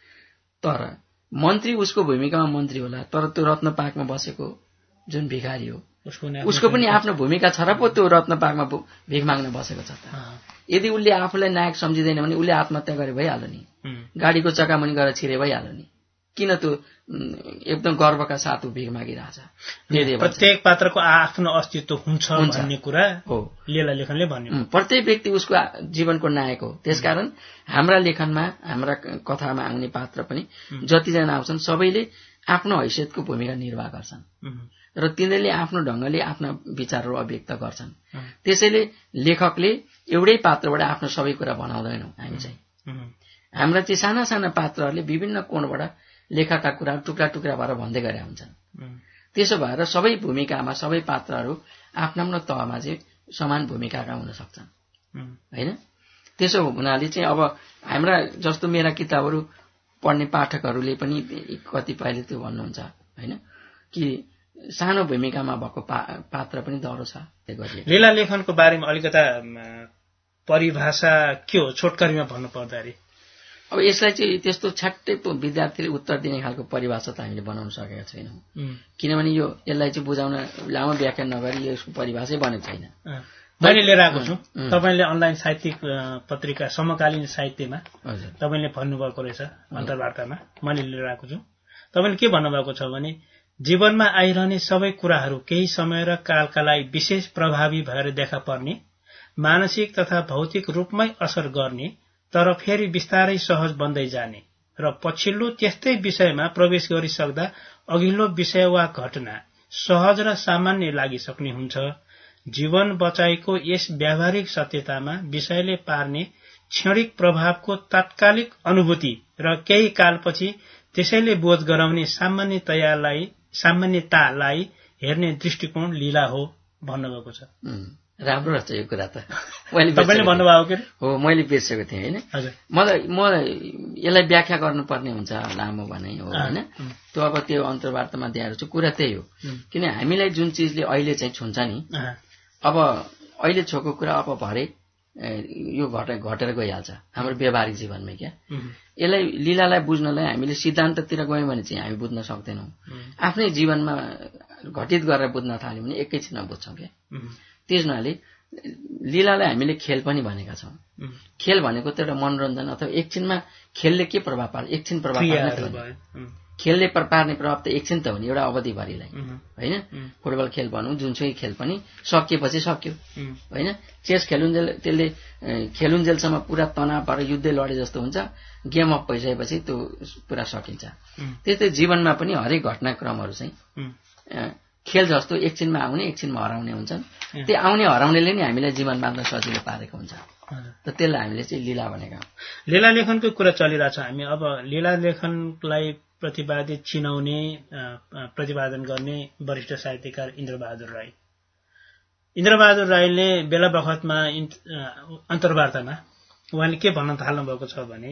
तर मन्त्री उसको भूमिकामा मन्त्री होला तर त्यो रत्नपाकमा बसेको जुन भिखारी हो उसको पनि आफ्नो भूमिका छ र पो त्यो रत्नपाकमा भिख माग्न बसेको छ त यदि उसले आफूलाई नायक सम्झिँदैन भने उसले आत्महत्या गरे भइहाल्यो नि गाडीको चक्कामुनि गएर छिरे भइहाल्यो नि किन त्यो एकदम गर्वका साथ ऊ भिख मागिरहेछ प्रत्येक पात्रको आफ्नो अस्तित्व हुन्छ भन्ने कुरा हो लीला लेखनले भन्यो प्रत्येक व्यक्ति उसको जीवनको नायक हो त्यसकारण हाम्रा लेखनमा हाम्रा कथामा आउने पात्र पनि जतिजना आउँछन् सबैले आफ्नो हैसियतको भूमिका निर्वाह गर्छन् र तिनीहरूले आफ्नो ढंगले आफ्ना विचारहरू अभिव्यक्त गर्छन् त्यसैले लेखकले एउटै पात्रबाट आफ्नो सबै कुरा बनाउँदैनौँ हामी चाहिँ हाम्रा चाहिँ साना साना पात्रहरूले विभिन्न कोणबाट लेखाका कुरा टुक्रा टुक्रा भएर भन्दै गरे हुन्छन्। त्यसो भएर सबै भूमिकामा सबै पात्रहरू आफ्नो आफ्नो तहमा चाहिँ समान भूमिकाका हुन सक्छन् होइन। त्यसो हुनाले चाहिँ अब हाम्रा जस्तो मेरा किताबहरू पढ्ने पाठकहरूले पनि कतिपयले त्यो भन्नुहुन्छ होइन कि सानो भूमिकामा भएको पा, पात्र पनि दह्रो छ। लीला लेखनको बारेमा अलिकता परिभाषा के हो छोटकरीमा भन्नु पर्दाखेरि? अब यसलाई चाहिँ त्यस्तो छ्याट्टै विद्यार्थीले उत्तर दिने खालको परिभाषा त हामीले बनाउन सकेका छैनौँ, किनभने यो यसलाई चाहिँ बुझाउन लामो व्याख्या नगरी यसको परिभाषै बनेको छैन। मैले लिएर आएको छु तपाईँले अनलाइन साहित्यिक पत्रिका समकालीन साहित्यमा तपाईँले भन्नुभएको रहेछ अन्तर्वार्तामा, मैले लिएर आएको छु। तपाईँले के भन्नुभएको छ भने जीवनमा आइरहने सबै कुराहरू केही समय र कालका लागि विशेष प्रभावी भएर देखा पर्ने, मानसिक तथा भौतिक रूपमै असर गर्ने, तर फेरि बिस्तारै सहज बन्दै जाने र पछिल्लो त्यस्तै विषयमा प्रवेश गरिसक्दा अघिल्लो विषय वा घटना सहज र सामान्य लागिसक्ने हुन्छ। जीवन बचाइको यस व्यावहारिक सत्यतामा विषयले पार्ने क्षणिक प्रभावको तात्कालिक अनुभूति र केही कालपछि त्यसैले बोध गराउने सामान्यतालाई सामान्यतालाई हेर्ने दृष्टिकोण लीला हो भन्नुभएको छ। राम्रो रहेछ यो कुरा त। मैले तपाईँले भन्नुभएको के हो, मैले बिर्सेको थिएँ होइन। मलाई म यसलाई व्याख्या गर्नुपर्ने हुन्छ लामो भने हो होइन। त्यो अब त्यो अन्तर्वार्तामा दिएर चाहिँ कुरा त्यही हो, किन हामीलाई जुन चिजले अहिले चाहिँ छुन्छ नि, अब अहिले छोएको कुरा अब भरे यो घट घटेर गइहाल्छ हाम्रो व्यावहारिक जीवनमै। क्या यसलाई लीलालाई बुझ्नलाई हामीले सिद्धान्ततिर गयौँ भने चाहिँ हामी बुझ्न सक्दैनौँ। आफ्नै जीवनमा घटित गरेर बुझ्न थाल्यौँ भने एकैछिनमा बुझ्छौँ। क्या त्यस हुनाले लीलालाई हामीले खेल पनि भनेका छौँ। खेल भनेको त एउटा मनोरञ्जन अथवा एकछिनमा खेलले के प्रभाव पार्छ, एकछिन प्रभाव पार्ने, खेलले पार्ने प्रभाव त एकछिन त हो नि, एउटा अवधिभरिलाई होइन। फुटबल खेल भनौँ जुनसुकै खेल पनि सकिएपछि सक्यो होइन। चेस खेलुन्जेल त्यसले खेलुन्जेलसम्म पुरा तनाव भएर युद्धै लडे जस्तो हुन्छ, गेम अफ भइसकेपछि त्यो पुरा सकिन्छ। त्यस्तै जीवनमा पनि हरेक घटनाक्रमहरू चाहिँ खेल जस्तो एकछिनमा आउने एकछिनमा हराउने हुन्छन्। त्यो आउने हराउनेले नै हामीलाई जीवन बाँध्न सजिलो पारेको हुन्छ, त त्यसलाई हामीले चाहिँ लीला भनेका हौँ। लीला लेखनको कुरा चलिरहेछ। हामी अब लीला लेखनलाई प्रतिवादित चिनाउने प्रतिपादन गर्ने वरिष्ठ साहित्यकार इन्द्रबहादुर राई इन्द्रबहादुर राईले बेला बखतमा अन्तर्वार्तामा उहाँले के भन्न थाल्नु भएको छ भने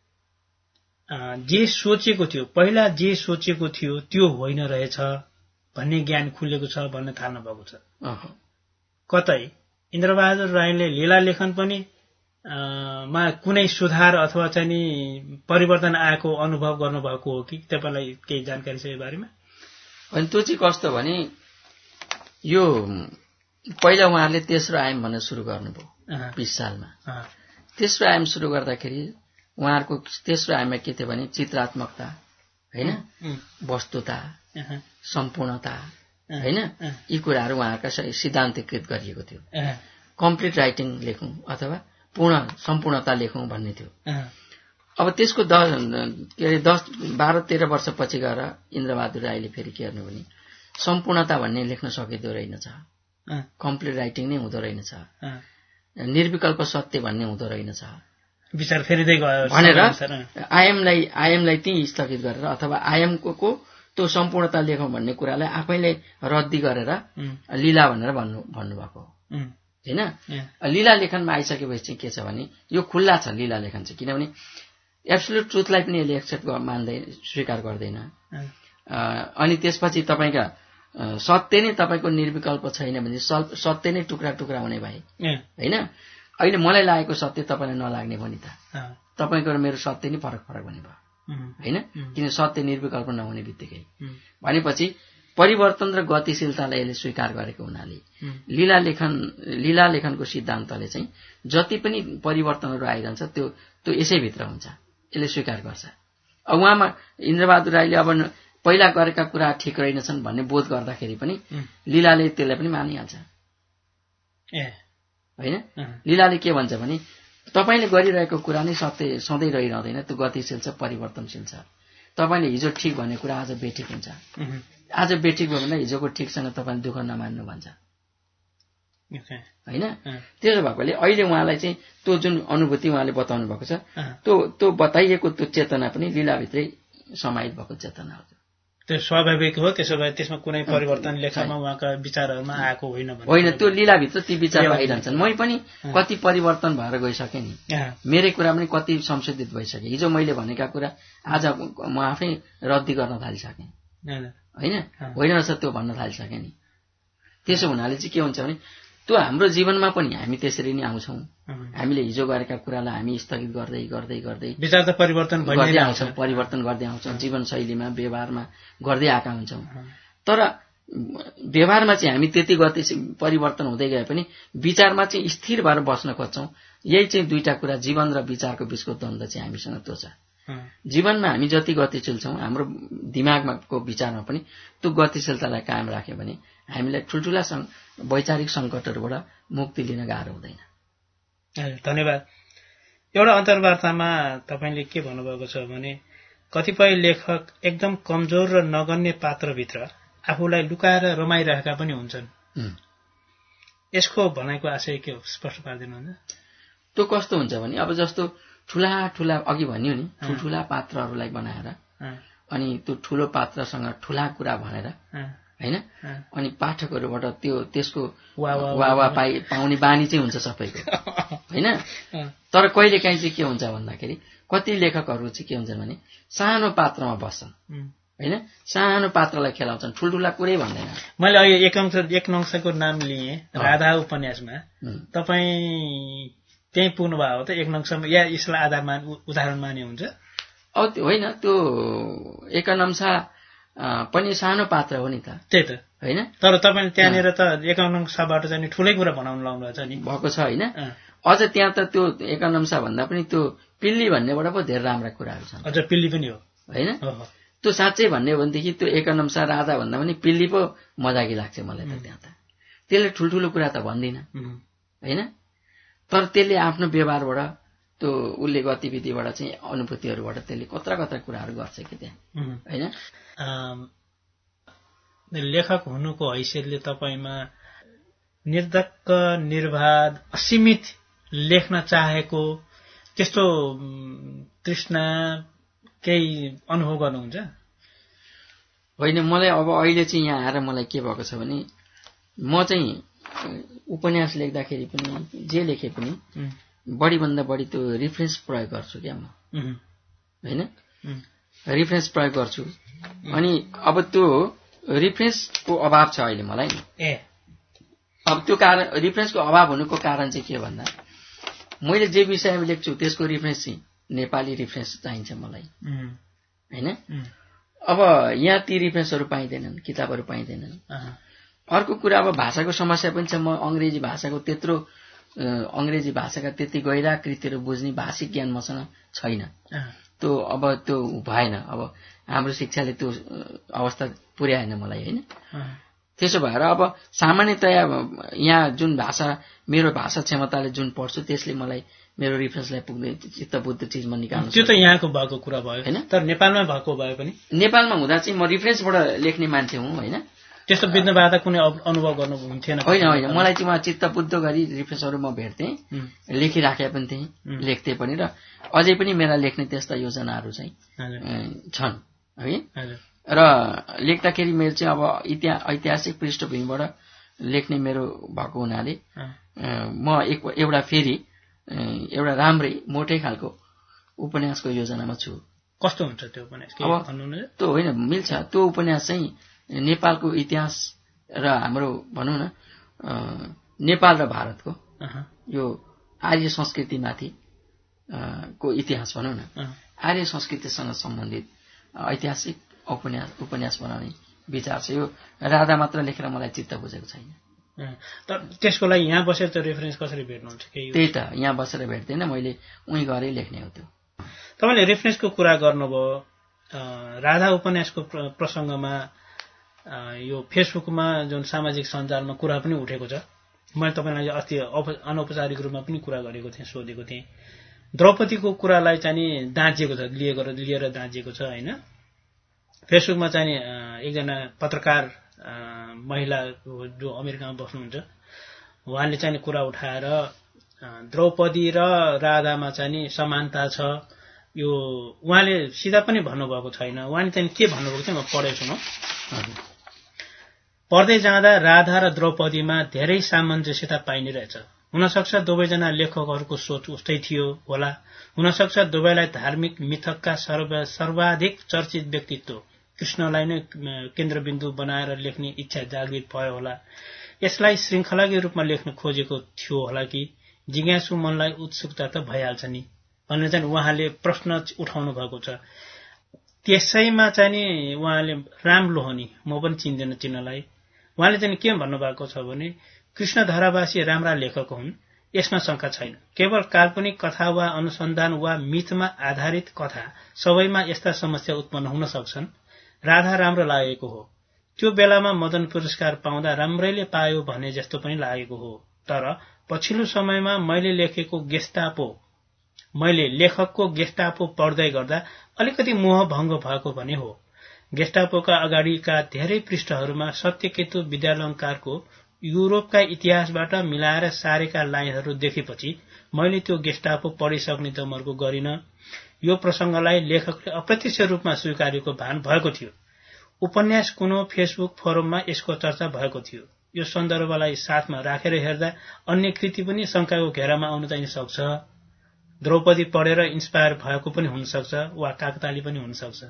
जे सोचेको थियो पहिला जे सोचेको थियो त्यो होइन रहेछ भन्ने ज्ञान खुलेको छ भन्न थाल्नु भएको छ। कतै इन्द्रबहादुर राईले लीला लेखन पनि मा कुनै सुधार अथवा चाहिँ नि परिवर्तन आएको अनुभव गर्नुभएको हो कि तपाईलाई केही जानकारी छ यो बारेमा? अनि त्यो चाहिँ कस्तो भने यो पहिला उहाँहरूले तेस्रो आयाम भन्न सुरु गर्नुभयो बीस सालमा। तेस्रो आयाम सुरु गर्दाखेरि उहाँहरूको तेस्रो आयाममा के थियो भने चित्रात्मकता होइन, वस्तुता, सम्पूर्णता होइन, यी कुराहरू उहाँका सिद्धान्तीकृत गरिएको थियो। कम्प्लिट राइटिङ लेखौं अथवा पूर्ण सम्पूर्णता लेखौं भन्ने थियो। अब त्यसको दस के अरे दस बाह्र तेह्र वर्षपछि गएर इन्द्रबहादुर राईले फेरि के गर्नु भने सम्पूर्णता भन्ने लेख्न सकिँदो रहेनछ, कम्प्लिट राइटिङ नै हुँदो रहेनछ, निर्विकल्प सत्य भन्ने हुँदो रहेनछ विचार फेरिँदै गयो भनेर आयामलाई आयामलाई त्यही स्थगित गरेर अथवा आयामको को त्यो सम्पूर्णता लेखौं भन्ने कुरालाई आफैले रद्दी गरेर लीला भनेर भन्नु भन्नुभएको होइन। लीला लेखनमा आइसकेपछि चाहिँ के छ भने यो खुल्ला छ लीला लेखन चाहिँ, किनभने एब्सोल्युट ट्रुथलाई पनि यसले एक्सेप्ट मान्दैन, स्वीकार गर्दैन। अनि त्यसपछि तपाईँका सत्य नै तपाईँको निर्विकल्प छैन भने सत्य नै टुक्रा टुक्रा हुने भए होइन। अहिले मलाई लागेको सत्य तपाईँलाई नलाग्ने भयो नि त, तपाईँको र मेरो सत्य नै फरक फरक हुने भयो होइन, किन सत्य निर्विकल्प नहुने बित्तिकै। भनेपछि परिवर्तन र गतिशीलतालाई यसले स्वीकार गरेको हुनाले लीला लेखन लीला लेखनको सिद्धान्तले चाहिँ जति पनि परिवर्तनहरू आइरहन्छ त्यो त्यो यसैभित्र हुन्छ, यसले स्वीकार गर्छ। अब उहाँमा इन्द्रबहादुर राईले अब पहिला गरेका कुरा ठिक रहेनछन् भन्ने बोध गर्दाखेरि पनि लीलाले त्यसलाई पनि मानिहाल्छ होइन। लीलाले के भन्छ भने तपाईँले गरिरहेको कुरा नै सत्य सधैँ रहिरहँदैन, त्यो गतिशील छ, परिवर्तनशील छ। तपाईँले हिजो ठिक भन्ने कुरा आज बेठिक हुन्छ, आज बेठिक भयो भने हिजोको ठिकसँग तपाईँले दुःख नमान्नु भन्छ होइन। त्यसो भएकोले अहिले उहाँलाई चाहिँ त्यो जुन अनुभूति उहाँले बताउनु भएको छ त्यो त्यो बताइएको त्यो चेतना पनि लीलाभित्रै समाहित भएको चेतना हो। त्यो स्वाभाविक हो। त्यसो भए त्यसमा कुनै परिवर्तन लेखमा उहाँका विचारहरूमा आएको होइन होइन, त्यो लीलाभित्र ती विचारहरू आइरहन्छन्। मै पनि कति परिवर्तन भएर गइसकेँ नि, मेरै कुरा पनि कति संशोधित भइसके। हिजो मैले भनेका कुरा आज म आफै रद्दी गर्न थालिसकेँ होइन, होइन रहेछ त्यो भन्न थालिसकेँ नि। त्यसो हुनाले चाहिँ के हुन्छ भने त्यो हाम्रो जीवनमा पनि हामी त्यसरी नै आउँछौँ। हामीले हिजो गरेका कुरालाई हामी स्थगित गर्दै गर्दै गर्दै विचार त परिवर्तन गर्दै आउँछौँ, परिवर्तन गर्दै आउँछौँ, जीवनशैलीमा व्यवहारमा गर्दै आएका हुन्छौँ। तर व्यवहारमा चाहिँ हामी त्यति गति परिवर्तन हुँदै गए पनि विचारमा चाहिँ स्थिर भएर बस्न खोज्छौँ। यही चाहिँ दुईटा कुरा, जीवन र विचारको बीचको द्वन्द्व चाहिँ हामीसँग त्यो छ। जीवनमा हामी जति गतिशील छौँ हाम्रो दिमागको विचारमा पनि त्यो गतिशीलतालाई कायम राख्यो भने हामीलाई ठुल्ठुला वैचारिक सङ्कटहरूबाट मुक्ति लिन गाह्रो हुँदैन। धन्यवाद। एउटा अन्तर्वार्तामा तपाईँले के भन्नुभएको छ भने कतिपय लेखक एकदम कमजोर र नगन्य पात्रभित्र आफूलाई लुकाएर रमाइरहेका पनि हुन्छन्। यसको भनाइको आशय के हो, स्पष्ट पारिदिनुहुन्छ? त्यो कस्तो हुन्छ भने अब जस्तो ठुला ठुला अघि भन्यो नि, ठुल्ठुला पात्रहरूलाई बनाएर अनि त्यो ठुलो पात्रसँग ठुला कुरा भनेर होइन, अनि पाठकहरूबाट त्यो त्यसको वाह पाइ पाउने बानी चाहिँ हुन्छ सबैको होइन। तर कहिले काहीँ चाहिँ के हुन्छ भन्दाखेरि कति लेखकहरू चाहिँ के हुन्छन् भने सानो पात्रमा बस्छन् होइन, सानो पात्रलाई खेलाउँछन्, ठुल्ठुला कुरै भन्दैन। मैले अहिले एक अंश एक नंशको नाम लिएँ राधा उपन्यासमा, तपाईँ त्यही पुग्नु भयो हो त एक नंशमा, या यसलाई आधार मान उदाहरण माने हुन्छ? अब त्यो होइन, त्यो एकनंशा पनि सानो पात्र हो नि त, त्यही त होइन। तर तपाईँले त्यहाँनिर त एकनंशाबाट चाहिँ ठुलै कुरा बनाउनु लाउनु भएको छ नि, भएको छ होइन। अझ त्यहाँ त त्यो एकनंशा भन्दा पनि त्यो पिल्ली भन्नेबाट पो धेरै राम्रा कुराहरू छन्। अझ पिल्ली पनि हो होइन। त्यो साँच्चै भन्ने हो भनेदेखि त्यो एकनंशा राधा भन्दा पनि पिल्ली पो मजाकी लाग्छ मलाई त। त्यहाँ त त्यसले ठुल्ठुलो कुरा त भन्दिन होइन, तर त्यसले आफ्नो व्यवहारबाट त्यो उसले गतिविधिबाट चाहिँ अनुभूतिहरूबाट त्यसले कत्रा कत्रा कुराहरू गर्छ कि त्यहाँ होइन। लेखक हुनुको हैसियतले तपाईँमा निर्धक्क निर्वाध असीमित लेख्न चाहेको त्यस्तो तृष्णा केही अनुभव गर्नुहुन्छ? होइन, मलाई अब अहिले चाहिँ यहाँ आएर मलाई के भएको छ भने म चाहिँ उपन्यास लेख्दाखेरि पनि जे लेखे पनि बढीभन्दा बढी त्यो रिफरेन्स प्रयोग गर्छु क्या म होइन, रिफरेन्स प्रयोग गर्छु। अनि अब त्यो रिफरेन्सको अभाव छ अहिले मलाई नि। ए अब त्यो कारण रिफरेन्सको अभाव हुनुको कारण चाहिँ के भन्दा मैले जे विषयमा लेख्छु त्यसको रिफरेन्स चाहिँ नेपाली रिफरेन्स चाहिन्छ मलाई होइन। अब यहाँ ती रिफरेन्सहरू पाइँदैनन्, किताबहरू पाइँदैनन्। अर्को कुरा अब भाषाको समस्या पनि छ। म अङ्ग्रेजी भाषाको त्यत्रो अङ्ग्रेजी भाषाका त्यति गहिरा कृतिहरू बुझ्ने भाषिक ज्ञान मसँग छैन। त्यो अब त्यो भएन, अब हाम्रो शिक्षाले त्यो अवस्था पुर्याएन मलाई होइन। त्यसो भएर अब सामान्यतया यहाँ जुन भाषा मेरो भाषा क्षमताले जुन पढ्छु त्यसले मलाई मेरो रिफरेन्सलाई पुग्ने चित्त बुद्ध चिजमा निकाल्नु, त्यो त यहाँको भएको कुरा भयो होइन। तर नेपालमा भएको भए पनि नेपालमा हुँदा चाहिँ म रिफरेन्सबाट लेख्ने मान्छे हुँ होइन। त्यस्तो बित्नु बाधा कुनै अनुभव गर्नु हुन्थेन? होइन होइन, मलाई चाहिँ उहाँ चित्त बुद्ध गरी रिफरेन्सहरू म भेट्थेँ, लेखिराखे पनि थिएँ, लेख्थेँ पनि, र अझै पनि मेरा लेख्ने त्यस्ता योजनाहरू चाहिँ छन् है। र लेख्दाखेरि मेरो चाहिँ अब इतिहास ऐतिहासिक पृष्ठभूमिबाट लेख्ने मेरो भएको हुनाले म एक एउटा फेरि एउटा राम्रै मोटै खालको उपन्यासको योजनामा छु। कस्तो हुन्छ त्यो उपन्यास? अब त्यो होइन, मिल्छ त्यो उपन्यास चाहिँ नेपालको इतिहास र हाम्रो भनौँ न नेपाल र भारतको यो आर्य संस्कृतिमाथि को इतिहास भनौँ न, आर्य संस्कृतिसँग सम्बन्धित ऐतिहासिक उपन्यास उपन्यास बनाउने विचार छ। यो राधा मात्र लेखेर मलाई चित्त बुझेको छैन। तर त्यसको लागि यहाँ बसेर त्यो रेफरेन्स कसरी भेट्नुहुन्छ? त्यही त, यहाँ बसेर भेट्दैन, मैले उहीँ गरै लेख्ने हो त्यो। तपाईँले रेफरेन्सको कुरा गर्नुभयो, राधा उपन्यासको प्रसङ्गमा यो फेसबुकमा जुन सामाजिक सञ्जालमा कुरा पनि उठेको छ। मैले तपाईँलाई अस्ति अनौपचारिक रूपमा पनि कुरा गरेको थिएँ, सोधेको थिएँ। द्रौपदीको कुरालाई चाहिँ दाँजिएको छ, लिएर लिएर दाँजिएको छ होइन। फेसबुकमा चाहिँ एकजना पत्रकार महिला जो अमेरिकामा बस्नुहुन्छ उहाँले चाहिँ कुरा उठाएर द्रौपदी र राधामा चाहिँ समानता छ, यो उहाँले सिधा पनि भन्नुभएको छैन। उहाँले चाहिँ के भन्नुभएको थियो म पढेको छु। म पढ्दै जाँदा राधा र द्रौपदीमा धेरै सामञ्जस्यता पाइने रहेछ। हुनसक्छ दुवैजना लेखकहरूको सोच उस्तै थियो होला। हुनसक्छ दुवैलाई धार्मिक मिथकका सर्वाधिक चर्चित व्यक्तित्व कृष्णलाई नै केन्द्रबिन्दु बनाएर लेख्ने इच्छा जागृत भयो होला। यसलाई श्रृङ्खलाकै रूपमा लेख्न खोजेको थियो होला कि जिज्ञासु मनलाई उत्सुकता त भइहाल्छ नि भनेर चाहिँ उहाँले प्रश्न उठाउनु भएको छ। त्यसैमा चाहिँ नि उहाँले राम लोहनी, म पनि चिन्दैन चिन्नलाई, उहाँले चाहिँ के भन्नुभएको छ भने कृष्ण धारावासी राम्रा लेखक हुन्, यसमा शंका छैन। केवल काल्पनिक कथा वा अनुसन्धान वा मिथमा आधारित कथा सबैमा यस्ता समस्या उत्पन्न हुन सक्छन्। राधा राम्रो लागेको हो, त्यो बेलामा मदन पुरस्कार पाउँदा राम्रैले पायो भने जस्तो पनि लागेको हो। तर पछिल्लो समयमा मैले लेखेको गेस्टापो मैले लेखकको गेस्टापो पढ्दै गर्दा अलिकति मोहभंग भएको भने हो। गेस्टापोका अगाडिका धेरै पृष्ठहरूमा सत्यकेतु विद्यालंकारको युरोपका इतिहासबाट मिलाएर सारेका लाइनहरू देखेपछि मैले त्यो गेस्टापो पढिसक्ने जमर्को गरिन। यो प्रसंगलाई लेखकले अप्रत्यक्ष रूपमा स्वीकारेको भान भएको थियो। उपन्यास कुनो फेसबुक फोरममा यसको चर्चा भएको थियो। यो सन्दर्भलाई साथमा राखेर हेर्दा अन्य कृति पनि शंकाको घेरामा आउन चाहिँ सक्छ। द्रौपदी पढेर इन्स्पायर भएको पनि हुन सक्छ वा काकताली पनि हुन सक्छ।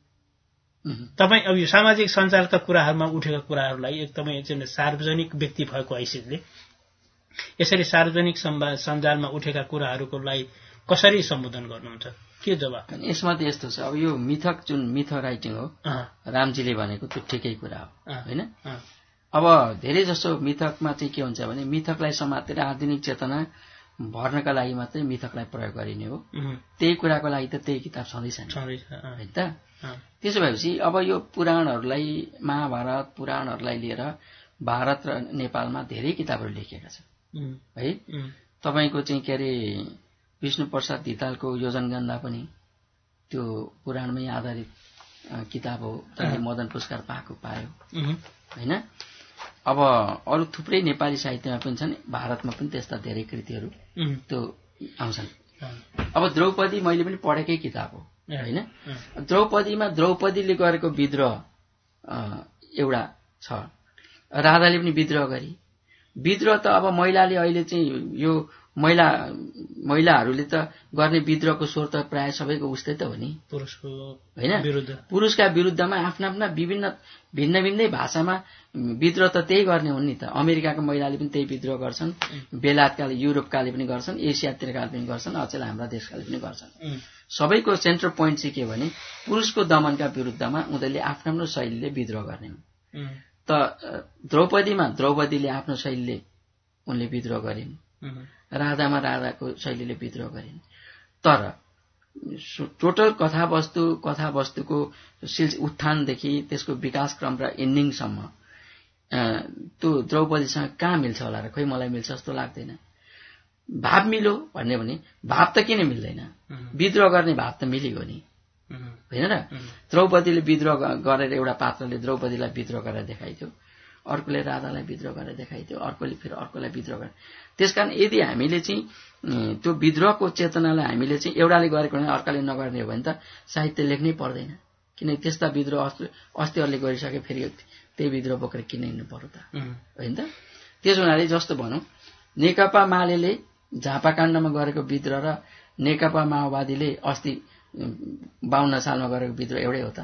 तपाई अब यो सामाजिक सञ्जालका कुराहरूमा उठेका कुराहरूलाई एकदमै एकजना सार्वजनिक व्यक्ति भएको हैसियतले यसरी सार्वजनिक सञ्जालमा उठेका कुराहरूको लागि कसरी सम्बोधन गर्नुहुन्छ? के जवाफ? यसमा त यस्तो छ, अब यो मिथक जुन मिथ राइटिङ हो, रामजीले भनेको त्यो ठिकै कुरा हो हैन। अब धेरै जसो मिथकमा चाहिँ के हुन्छ भने मिथकलाई समातेर आधुनिक चेतना भर्नका लागि मात्रै मिथकलाई प्रयोग गरिने हो। त्यही कुराको लागि त त्यही किताब छँदैछ हैन त। त्यसो भएपछि अब यो पुराणहरूलाई, महाभारत पुराणहरूलाई लिएर भारत र नेपालमा धेरै किताबहरू लेखिएका छन् है। तपाईको चाहिँ के अरे विष्णु प्रसाद धितालको योजनगन्धा पनि त्यो पुराणमै आधारित किताब हो, जसले मदन पुरस्कार पाएको पायो हैन। अब अरू थुप्रै नेपाली साहित्यमा पनि छन्, भारतमा पनि त्यस्ता धेरै कृतिहरू त्यो आउँछन्। अब द्रौपदी मैले पनि पढेकै किताब हो हैन। द्रौपदीमा द्रौपदीले गरेको विद्रोह एउटा छ, राधाले पनि विद्रोह गरी। विद्रोह त अब महिलाले अहिले चाहिँ यो महिला महिलाहरूले त गर्ने विद्रोहको स्वर त प्राय सबैको उस्तै त हो नि, पुरुषको हैन। विरुद्ध पुरुषका विरुद्धमा आफ्ना आफ्ना विभिन्न भिन्न भिन्नै भाषामा विद्रोह त त्यही गर्ने हुन् नि त। अमेरिकाको महिलाले पनि त्यही विद्रोह गर्छन्, बेलायतकाले युरोपकाले पनि गर्छन्, एसियातिरकाले पनि गर्छन्, अचेल हाम्रा देशकाले पनि गर्छन्। सबैको सेन्टर पोइन्ट चाहिँ के भने पुरुषको दमनका विरुद्धमा उनीहरूले आफ्नो आफ्नो शैलीले विद्रोह गर्ने हुन्। त द्रौपदीमा द्रौपदीले आफ्नो शैलीले उनले विद्रोह गरिन्, राधामा राधाको शैलीले विद्रोह गरिन्। तर टोटल कथावस्तु कथावस्तुको उत्थानदेखि त्यसको विकासक्रम र एन्डिङसम्म त्यो द्रौपदीसँग कहाँ मिल्छ होला र? खोइ मलाई मिल्छ जस्तो लाग्दैन। भाव मिल्यो भन्ने भने भाव त किन मिल्दैन? विद्रोह गर्ने भाव त मिलेको नि होइन र। द्रौपदीले विद्रोह गरेर एउटा पात्रले द्रौपदीलाई विद्रोह गरेर देखाइदियो, अर्कोले राधालाई विद्रोह गरेर देखाइदियो, अर्कोले फेरि अर्कोलाई विद्रोह गरेर। त्यसकारण यदि हामीले चाहिँ त्यो विद्रोहको चेतनालाई हामीले चाहिँ एउटाले गरेको भने अर्काले नगर्ने हो भने त साहित्य लेख्नै पर्दैन। किनकि त्यस्ता विद्रोह अस्ति अरूले गरिसके फेरि त्यही विद्रोह बोकेर किन हिँड्नु पर्यो त होइन त। त्यस हुनाले जस्तो भनौँ नेकपा मालेले झापाकाण्डमा गरेको विद्रोह र नेकपा माओवादीले अस्ति बाहन्न सालमा गरेको विद्रोह एउटै हो त?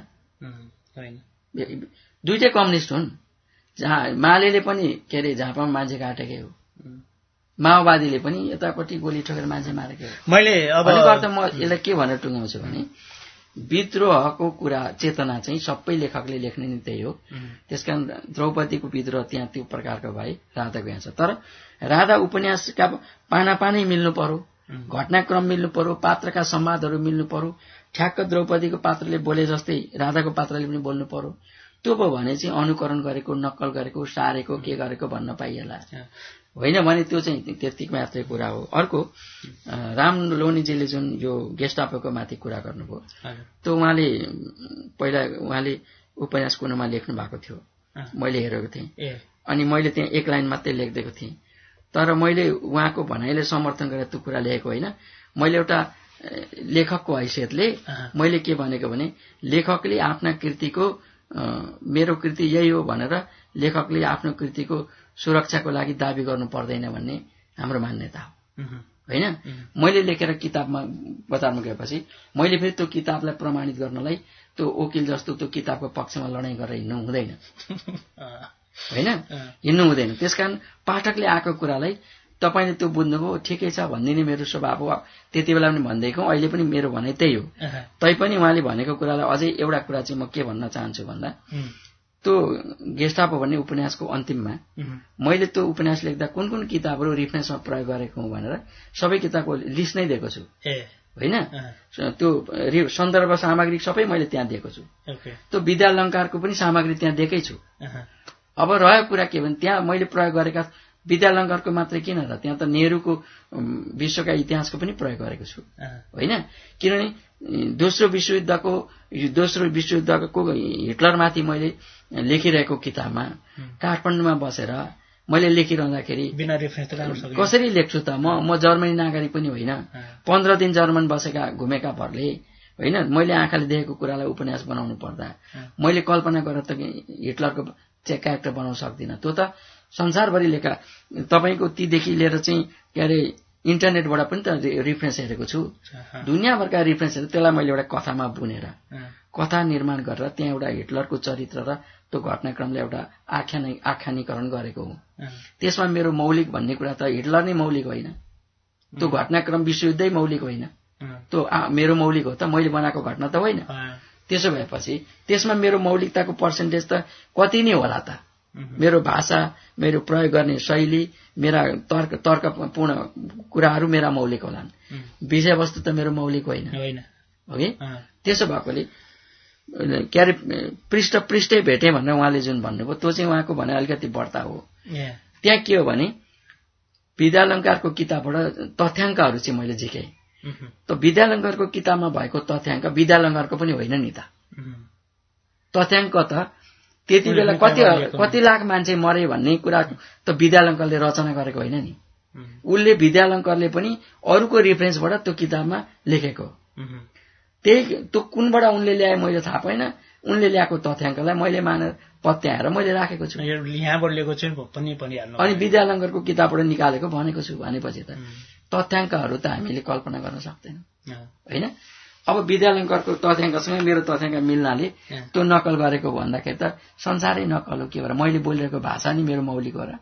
दुईटै कम्युनिस्ट हुन्। जहाँ मालेले पनि के अरे झापामा मान्छे काटेकै हो, माओवादीले पनि यतापट्टि गोली ठोकेर मान्छे मारेकै हो। मैले अब गर्दा म यसलाई के भनेर टुङ्गाउँछु भने विद्रोहको कुरा चेतना चाहिँ सबै लेखकले लेख्ने नै त्यही हो। त्यसकारण द्रौपदीको विद्रोह त्यहाँ त्यो प्रकारको भए राधाको यहाँ छ। तर राधा उपन्यासका पाना पानै मिल्नु पर्यो, घटनाक्रम मिल्नु पर्यो, पात्रका संवादहरू मिल्नु पर्यो, ठ्याक्क द्रौपदीको पात्रले बोले जस्तै राधाको पात्रले पनि बोल्नु पर्यो। त्यो भयो भने चाहिँ अनुकरण गरेको, नक्कल गरेको, सारेको, के गरेको भन्न पाइएला। होइन भने त्यो चाहिँ त्यतिकै मात्रै कुरा हो। अर्को राम लोहनीजीले जुन यो गेस्टापोको माथि कुरा गर्नुभयो, त्यो उहाँले पहिला उहाँले उपन्यास कुनामा लेख्नु भएको थियो, मैले हेरेको थिएँ। अनि मैले त्यहाँ एक लाइन मात्रै लेखिदिएको थिएँ। तर मैले उहाँको भनाइले समर्थन गरेर त्यो कुरा लेखेको होइन। मैले एउटा लेखकको हैसियतले मैले के भनेको भने लेखकले आफ्ना कृतिको मेरो कृति यही हो भनेर लेखकले आफ्नो कृतिको सुरक्षाको लागि दाबी गर्नु पर्दैन भन्ने हाम्रो मान्यता हो होइन। मैले लेखेर किताबमा बजारमा गएपछि मैले फेरि त्यो किताबलाई प्रमाणित गर्नलाई त्यो वकिल जस्तो त्यो किताबको पक्षमा लडाईँ गरेर हिँड्नु हुँदैन होइन, हिँड्नु हुँदैन। त्यसकारण पाठकले आएको कुरालाई तपाईँले त्यो बुझ्नुभयो ठिकै छ भनिदिने मेरो स्वभाव हो। त्यति बेला पनि भनिदिएको, अहिले पनि मेरो भनाइ त्यही हो। तैपनि उहाँले भनेको कुरालाई अझै एउटा कुरा चाहिँ म के भन्न चाहन्छु भन्दा त्यो गेस्टापो भन्ने उपन्यासको अन्तिममा मैले त्यो उपन्यास लेख्दा कुन कुन किताबहरू रिफरेन्समा प्रयोग गरेको हुँ भनेर सबै किताबको लिस्ट नै दिएको छु होइन। त्यो सन्दर्भ सामग्री सबै मैले त्यहाँ दिएको छु। त्यो विद्यालङ्कारको पनि सामग्री त्यहाँ दिएकै छु। अब रह्यो कुरा के भने त्यहाँ मैले प्रयोग गरेका विद्यालङ्कारको मात्रै किन र त्यहाँ त नेहरूको विश्वका इतिहासको पनि प्रयोग गरेको छु होइन। किनभने दोस्रो विश्वयुद्धको दोस्रो विश्वयुद्धको हिटलरमाथि मैले लेखिरहेको किताबमा काठमाडौँमा बसेर मैले लेखिरहँदाखेरि बिना रेफरेन्स कसरी लेख्छु त म म जर्मनी नागरिक पनि होइन। पन्ध्र दिन जर्मन बसेका घुमेका भरले होइन मैले आँखाले देखेको कुरालाई उपन्यास बनाउनु पर्दा मैले कल्पना गरेर त हिटलरको क्यारेक्टर बनाउन सक्दिनँ। त्यो त संसारभरि लेखा तपाईँको तीदेखि लिएर चाहिँ के अरे इन्टरनेटबाट पनि त रिफरेन्स हेरेको छु। दुनियाँभरका रिफरेन्सहरू त्यसलाई मैले एउटा कथामा बुनेर कथा निर्माण गरेर त्यहाँ एउटा हिटलरको चरित्र र त्यो घटनाक्रमले एउटा आख्यान आख्यानीकरण गरेको हुँ। त्यसमा मेरो मौलिक भन्ने कुरा त हिटलर नै मौलिक होइन, त्यो घटनाक्रम विश्वयुद्धै मौलिक होइन, त्यो मेरो मौलिक हो त, मैले बनाएको घटना त होइन। त्यसो भएपछि त्यसमा मेरो मौलिकताको पर्सेन्टेज त कति नै होला त? मेरो भाषा, मेरो प्रयोग गर्ने शैली, मेरा तर्क तर्कपूर्ण कुराहरू मेरा मौलिक होलान्, विषयवस्तु त मेरो मौलिक होइन हो कि। त्यसो भएकोले के अरे पृष्ठ पृष्ठै भेटे भनेर उहाँले जुन भन्नुभयो त्यो चाहिँ उहाँको भने अलिकति बढ्ता हो। त्यहाँ के हो भने विद्यालङ्कारको किताबबाट तथ्याङ्कहरू चाहिँ मैले झिकेँ। त विद्यालङ्कारको किताबमा भएको तथ्याङ्क विद्यालङ्कारको पनि होइन नि त। तथ्याङ्क त त्यति बेला कति कति लाख मान्छे मरे भन्ने कुरा त विद्यालङ्कारले रचना गरेको होइन नि। उसले विद्यालङ्कारले पनि अरूको रिफरेन्सबाट त्यो किताबमा लेखेको। त्यही त्यो कुनबाट उनले ल्याए मैले थाहा पाइनँ, उनले ल्याएको तथ्याङ्कलाई मैले मानेर पत्याएर मैले राखेको छु। यहाँबाट लिएको चाहिँ पनि भनिहाल्नु। अनि विद्यालङ्कारको किताबबाट निकालेको भनेको छु भनेपछि त तथ्याङ्कहरू त हामीले कल्पना गर्न सक्दैनौँ होइन। अब विद्यालङ्कारको तथ्याङ्कसँग मेरो तथ्याङ्क मिल्नाले त्यो नकल गरेको भन्दाखेरि त संसारै नकल हो। के भएर मैले बोलिरहेको भाषा नि मेरो मौलिक हो र?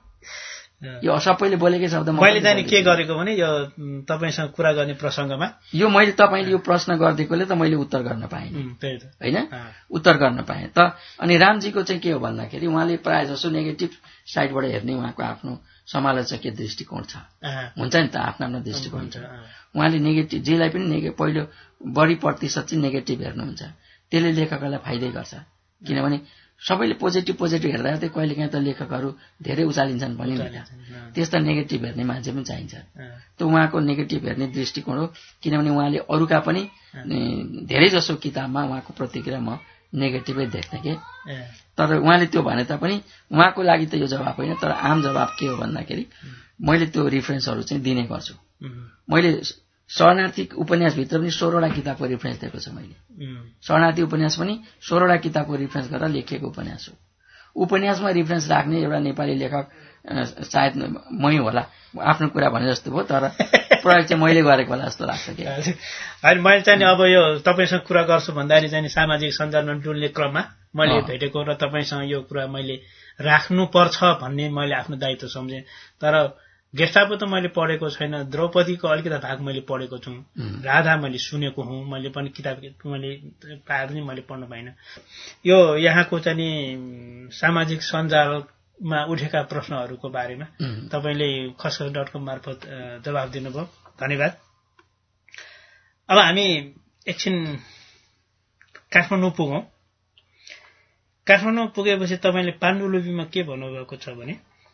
यो सबैले बोलेकै शब्द मैले जाने के गरेको भने यो तपाईँसँग कुरा गर्ने प्रसङ्गमा यो मैले तपाईँले यो प्रश्न गरिदिएकोले त मैले उत्तर गर्न पाएँ होइन, उत्तर गर्न पाएँ त। अनि रामजीको चाहिँ के हो भन्दाखेरि उहाँले प्रायः जसो नेगेटिभ साइडबाट हेर्ने उहाँको आफ्नो समालोचकीय दृष्टिकोण छ, हुन्छ नि त, आफ्नो आफ्नो दृष्टिकोण छ। उहाँले नेगेटिभ जेलाई पनि नेगे पहिलो बढी प्रतिशत चाहिँ नेगेटिभ हेर्नुहुन्छ, त्यसले लेखकलाई फाइदै गर्छ। किनभने सबैले पोजिटिभ पोजिटिभ हेर्दा हेर्दै कहिले काहीँ त लेखकहरू धेरै उचालिन्छन् पनि नि त। त्यस्ता नेगेटिभ हेर्ने मान्छे पनि चाहिन्छ। त्यो उहाँको नेगेटिभ हेर्ने दृष्टिकोण हो। किनभने उहाँले अरूका पनि धेरै जसो किताबमा उहाँको प्रतिक्रिया म नेगेटिभै देख्थेँ कि। तर उहाँले त्यो भने तापनि उहाँको लागि त यो जवाब होइन, तर आम जवाब के हो भन्दाखेरि मैले त्यो रिफरेन्सहरू चाहिँ दिने गर्छु। मैले शरणार्थी उपन्यासभित्र पनि सोह्रवटा किताबको रिफरेन्स दिएको छु मैले। शरणार्थी उपन्यास पनि सोह्रवटा किताबको रिफरेन्स गरेर लेखिएको उपन्यास हो। उपन्यासमा रिफरेन्स राख्ने एउटा नेपाली लेखक सायद मै होला, आफ्नो कुरा भने जस्तो भयो, तर प्रयोग चाहिँ मैले गरेको होला जस्तो लाग्छ कि। होइन मैले चाहिँ अब यो तपाईँसँग कुरा गर्छु भन्दाखेरि चाहिँ सामाजिक सञ्जालमा डुल्ने क्रममा मैले भेटेको र तपाईँसँग यो कुरा मैले राख्नुपर्छ भन्ने मैले आफ्नो दायित्व सम्झेँ। तर गेस्टापो त मैले पढेको छैन, द्रौपदीको अलिकति भाग मैले पढेको छु, राधा मैले सुनेको हुँ, मैले पनि किताब मैले प्रायः पनि मैले पढ्नु पाइनँ। यो यहाँको चाहिँ सामाजिक सञ्जालमा उठेका प्रश्नहरूको बारेमा तपाईँले खसखस डट कम मार्फत जवाब दिनुभयो, धन्यवाद। अब हामी एकछिन काठमाडौँ पुगौँ। काठमाडौँ पुगेपछि तपाईँले पाण्डुलिपिमा के भन्नुभएको छ भने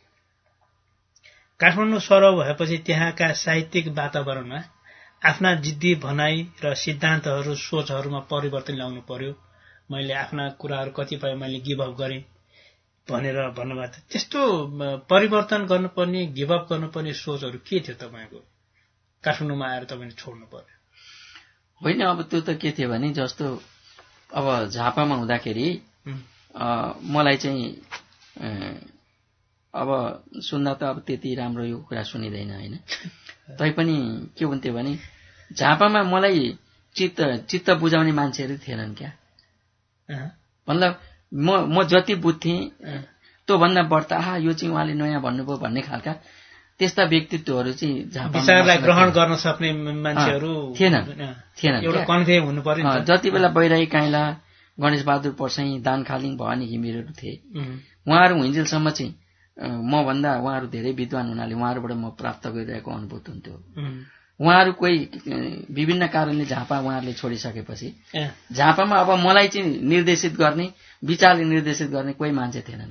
काठमाडौँ सरो भएपछि त्यहाँका साहित्यिक वातावरणमा आफ्ना जिद्दी भनाई र सिद्धान्तहरू सोचहरूमा परिवर्तन ल्याउनु पर्यो। मैले आफ्ना कुराहरू कतिपय मैले गिभ अप गरेँ, भनेर भन्नुभएको थियो। त्यस्तो परिवर्तन गर्नुपर्ने, गिभअप गर्नुपर्ने सोचहरू के थियो तपाईँको? काठमाडौँमा आएर तपाईँले छोड्नु पर्यो? होइन, अब त्यो त के थियो भने जस्तो अब झापामा हुँदाखेरि मलाई चाहिँ अब सुन्दा त अब त्यति राम्रो यो कुरा सुनिँदैन होइन। तैपनि के हुन्थ्यो भने झापामा मलाई चित्त चित्त बुझाउने मान्छेहरू थिएनन् क्या। मतलब म म जति बुझ्थेँ त्योभन्दा बढ्ता आहा यो चाहिँ उहाँले नयाँ भन्नुभयो भन्ने खालका त्यस्ता व्यक्तित्वहरू चाहिँ विचारलाई ग्रहण गर्न सक्ने मान्छेहरू थिएनन् थिएनन् एउटा कन्भे हुनु पर्यो। जति बेला बैरागी काइला, गणेश बहादुर पर्साई, दान खालिङ, भवानी घिमिरेहरू थिए, उहाँहरू हुइन्जेलसम्म चाहिँ म भन्दा उहाँहरू धेरै विद्वान हुनाले उहाँहरूबाट म प्राप्त गरिरहेको अनुभूत हुन्थ्यो। उहाँहरू कोही विभिन्न कारणले झापा उहाँहरूले छोडिसकेपछि झापामा अब मलाई चाहिँ निर्देशित गर्ने, विचारले निर्देशित गर्ने कोही मान्छे थिएनन्।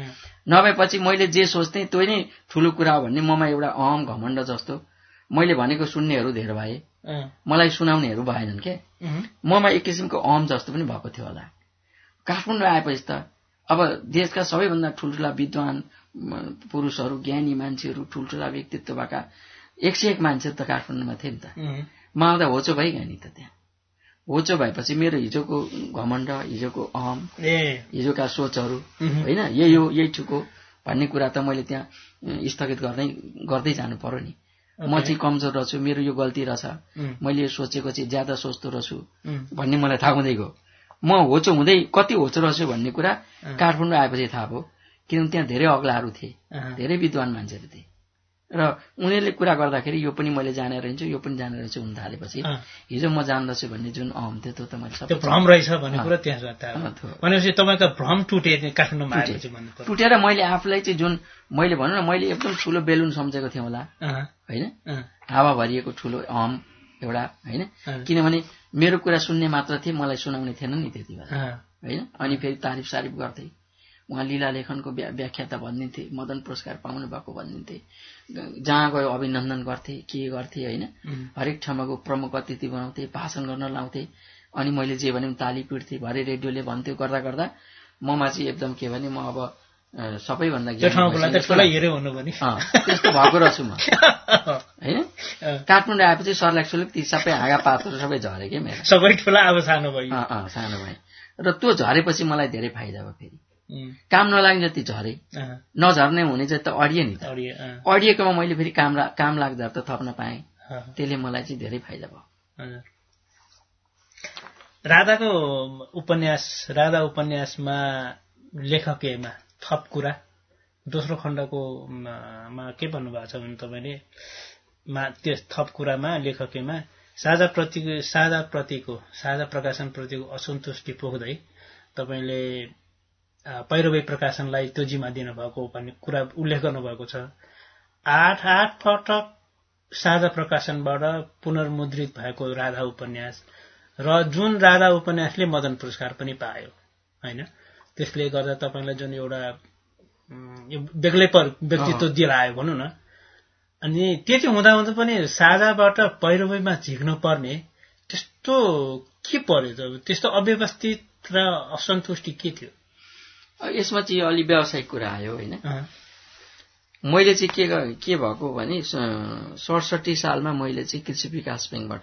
नभएपछि मैले जे सोच्थेँ त्यो नै ठुलो कुरा हो भन्ने ममा एउटा अहम घमण्ड जस्तो, मैले भनेको सुन्नेहरू धेरै भए, मलाई सुनाउनेहरू भएनन् के। ममा एक किसिमको अहम जस्तो पनि भएको थियो होला। काठमाडौँ आएपछि त अब देशका सबैभन्दा ठुल्ठुला विद्वान पुरुषहरू, ज्ञानी मान्छेहरू, ठुल्ठुला व्यक्तित्व भएका एक सय एक मान्छेहरू त काठमाडौँमा थिए नि त। म आउँदा होचो भइगयो नि त। त्यहाँ होचो भएपछि मेरो हिजोको घमण्ड, हिजोको अहम, हिजोका सोचहरू होइन यही हो, यही ठुक हो भन्ने कुरा त मैले त्यहाँ स्थगित गर्दै गर्दै जानु पर्यो नि। म चाहिँ कमजोर रहेछु, मेरो यो गल्ती रहेछ, मैले सोचेको चाहिँ ज्यादा सोच्दो रहेछु भन्ने मलाई थाहा हुँदै गयो। म होचो हुँदै कति होचो रहेछु भन्ने कुरा काठमाडौँ आएपछि थाहा भयो। किनभने त्यहाँ धेरै अग्लाहरू थिए, धेरै विद्वान मान्छेहरू थिए र उनीहरूले कुरा गर्दाखेरि यो पनि मैले जानेर रहन्छु, यो पनि जानेर रहन्छु हुन थालेपछि हिजो म जान्दछु भन्ने जुन अहम थियो त्यो त मैले सबै त्यो भ्रम रहेछ भन्ने कुरा त्यहाँ भनेपछि तपाईँको भ्रम टुटे काठमाडौँमा आएपछि भन्नु पर्यो। टुटेर मैले आफूलाई चाहिँ जुन मैले भनौँ न मैले एकदम ठुलो बेलुन सम्झेको थिएँ होला होइन, हावा भरिएको ठुलो अहम एउटा होइन। किनभने मेरो कुरा सुन्ने मात्र थिए, मलाई सुनाउने थिएन नि त्यति बेला होइन। अनि फेरि तारिफ सारिफ गर्थे, उहाँ लीला लेखनको व्याख्याता भनिदिन्थे, मदन पुरस्कार पाउनु भएको भनिदिन्थे, जहाँ गयो अभिनन्दन गर्थे, के गर्थे होइन। हरेक ठाउँको प्रमुख अतिथि बनाउँथे, भाषण गर्न लाउँथे, अनि मैले जे भने ताली पिट्थेँ, भरे रेडियोले भन्थ्यो। गर्दा गर्दा ममा चाहिँ एकदम के भने म अब सबैभन्दा त्यस्तो भएको रहेछु म होइन। काठमाडौँ आएपछि सर्लाक सुलुक ती सबै हाँगा पातहरू सबै झरे क्या मेरो, सबै ठुला अब सानो भयो सानो भए। र त्यो झरेपछि मलाई धेरै फाइदा भयो। फेरि काम नलाग्ने जति झरे, नझर्ने हुने जति त अडिए नि त। अडिएकोमा मैले फेरि काम काम लाग्दा त थप्न पाएँ, त्यसले मलाई चाहिँ धेरै फाइदा भयो। राधाको उपन्यास, राधा उपन्यासमा लेखकीयमा थप कुरा दोस्रो खण्डको मा के भन्नुभएको छ भने तपाईँले त्यस थप कुरामा लेखकीयमा साझा प्रति साझा प्रतिको साझा प्रकाशन प्रतिको असन्तुष्टि पोख्दै तपाईँले पैरवी प्रकाशनलाई त्यो जिम्मा दिनुभएको भन्ने कुरा उल्लेख गर्नुभएको छ। आठ आठ पटक साझा प्रकाशनबाट पुनर्मुद्रित भएको राधा उपन्यास र जुन राधा उपन्यासले मदन पुरस्कार पनि पायो होइन, त्यसले गर्दा तपाईँलाई जुन एउटा बेग्लै व्यक्तित्व दिलायो भनौँ न। अनि त्यति हुँदा हुँदा पनि साझाबाट पैरवीमा झिक्नु पर्ने त्यस्तो के पर्यो त? त्यस्तो अव्यवस्थित र असन्तुष्टि के थियो यसमा? चाहिँ अलि व्यावसायिक कुरा आयो होइन। मैले चाहिँ के के भएको भने सडसठी सालमा मैले चाहिँ कृषि विकास ब्याङ्कबाट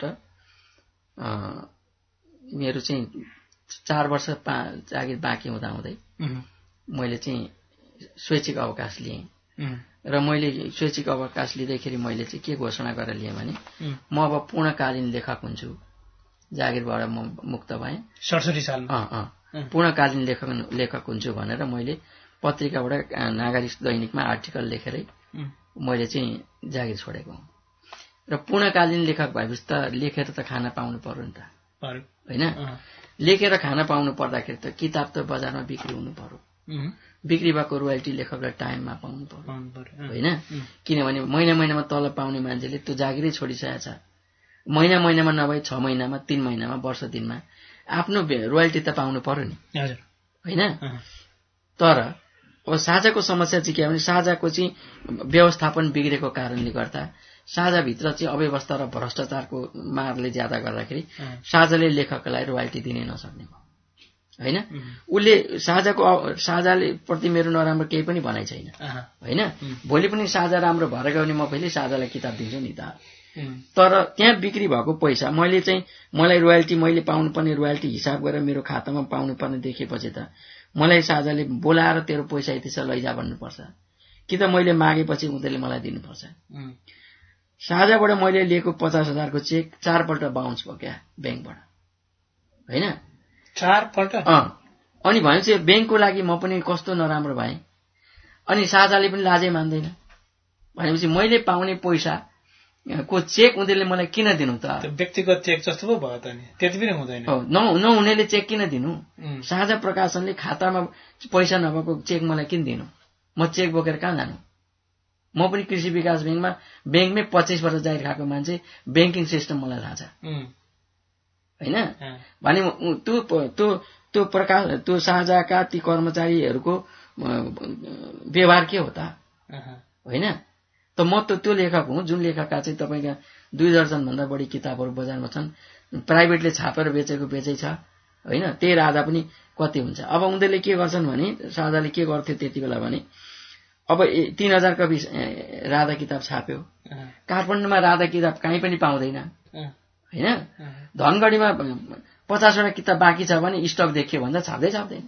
मेरो चाहिँ चार वर्ष जागिर बाँकी हुँदा हुँदै मैले चाहिँ स्वैच्छिक अवकाश लिएँ। र मैले स्वैच्छिक अवकाश लिँदाखेरि मैले चाहिँ के घोषणा गरेर लिएँ भने म अब पूर्णकालीन लेखक हुन्छु। जागिरबाट म मुक्त भएँ सडसठी सालमा। पूर्णकालीन लेखक लेखक हुन्छु भनेर मैले पत्रिकाबाट नागरिक दैनिकमा आर्टिकल लेखेरै मैले चाहिँ जागिर छोडेको हुँ। र पूर्णकालीन लेखक भएपछि त लेखेर त खाना पाउनु पर्यो नि त होइन। लेखेर खाना पाउनु पर्दाखेरि त किताब त बजारमा बिक्री हुनु पर्यो, बिक्री भएको रोयल्टी लेखकलाई टाइममा पाउनु पर्यो होइन। किनभने महिना महिनामा तलब पाउने मान्छेले त्यो जागिरै छोडिसकेको छ। महिना महिनामा नभए छ महिनामा, तीन महिनामा, वर्ष दिनमा आफ्नो रोयल्टी त पाउनु पर्यो नि होइन। तर अब साझाको समस्या चाहिँ के भने साझाको चाहिँ व्यवस्थापन बिग्रेको कारणले गर्दा साझाभित्र चाहिँ अव्यवस्था र भ्रष्टाचारको मारले ज्यादा गर्दाखेरि साझाले लेखकलाई रोयल्टी दिनै नसक्ने भयो। होइन। उसले साझाको साझाले प्रति मेरो नराम्रो केही पनि भनाइ छैन होइन। भोलि पनि साझा राम्रो भएर गयो भने म पहिले साझालाई किताब दिन्छु नि त। तर त्यहाँ बिक्री भएको पैसा मैले चाहिँ मलाई रोयल्टी मैले पाउनुपर्ने रोयल्टी हिसाब गरेर मेरो खातामा पाउनुपर्ने देखेपछि त मलाई साझाले बोलाएर तेरो पैसा यति छ लैजा भन्नुपर्छ कि त मैले मागेपछि उनीहरूले मलाई दिनुपर्छ। साझाबाट मैले लिएको पचास हजारको चेक चारपल्ट बााउन्स भयो क्या ब्याङ्कबाट होइन। चारपल्ट अँ अनि भनेपछि ब्याङ्कको लागि म पनि कस्तो नराम्रो भएँ। अनि साझाले पनि लाजै मान्दैन भनेपछि मैले पाउने पैसा को चेक उनीहरूले मलाई किन दिनु त? व्यक्तिगत चेक जस्तो पो भयो त नि, त्यति पनि हुँदैन। नहुनेले चेक किन दिनु? साझा प्रकाशनले खातामा पैसा नभएको चेक मलाई किन दिनु? म चेक बोकेर कहाँ जानु? म पनि कृषि विकास ब्याङ्कमा ब्याङ्कमै पच्चिस वर्ष जाहिर खाएको मान्छे, ब्याङ्किङ सिस्टम मलाई थाहा छ होइन। भने त्यो त्यो त्यो प्रकाश त्यो साझाका ती कर्मचारीहरूको व्यवहार के हो त होइन। त म त त्यो लेखक हुँ जुन लेखकका चाहिँ तपाईँका दुई दर्जन भन्दा बढी किताबहरू बजारमा छन्, प्राइभेटले छापेर बेचेको बेचै छ होइन। त्यही राधा पनि कति हुन्छ। अब उनीहरूले के गर्छन् भने साझाले के गर्थ्यो त्यति बेला भने अब तीन हजार कपी राधा किताब छाप्यो, काठमाडौँमा राधा किताब कहीँ पनि पाउँदैन होइन। धनगढीमा पचासवटा किताब बाँकी छ भने स्टक देखियो भन्दा छाप्दै छाप्दैन।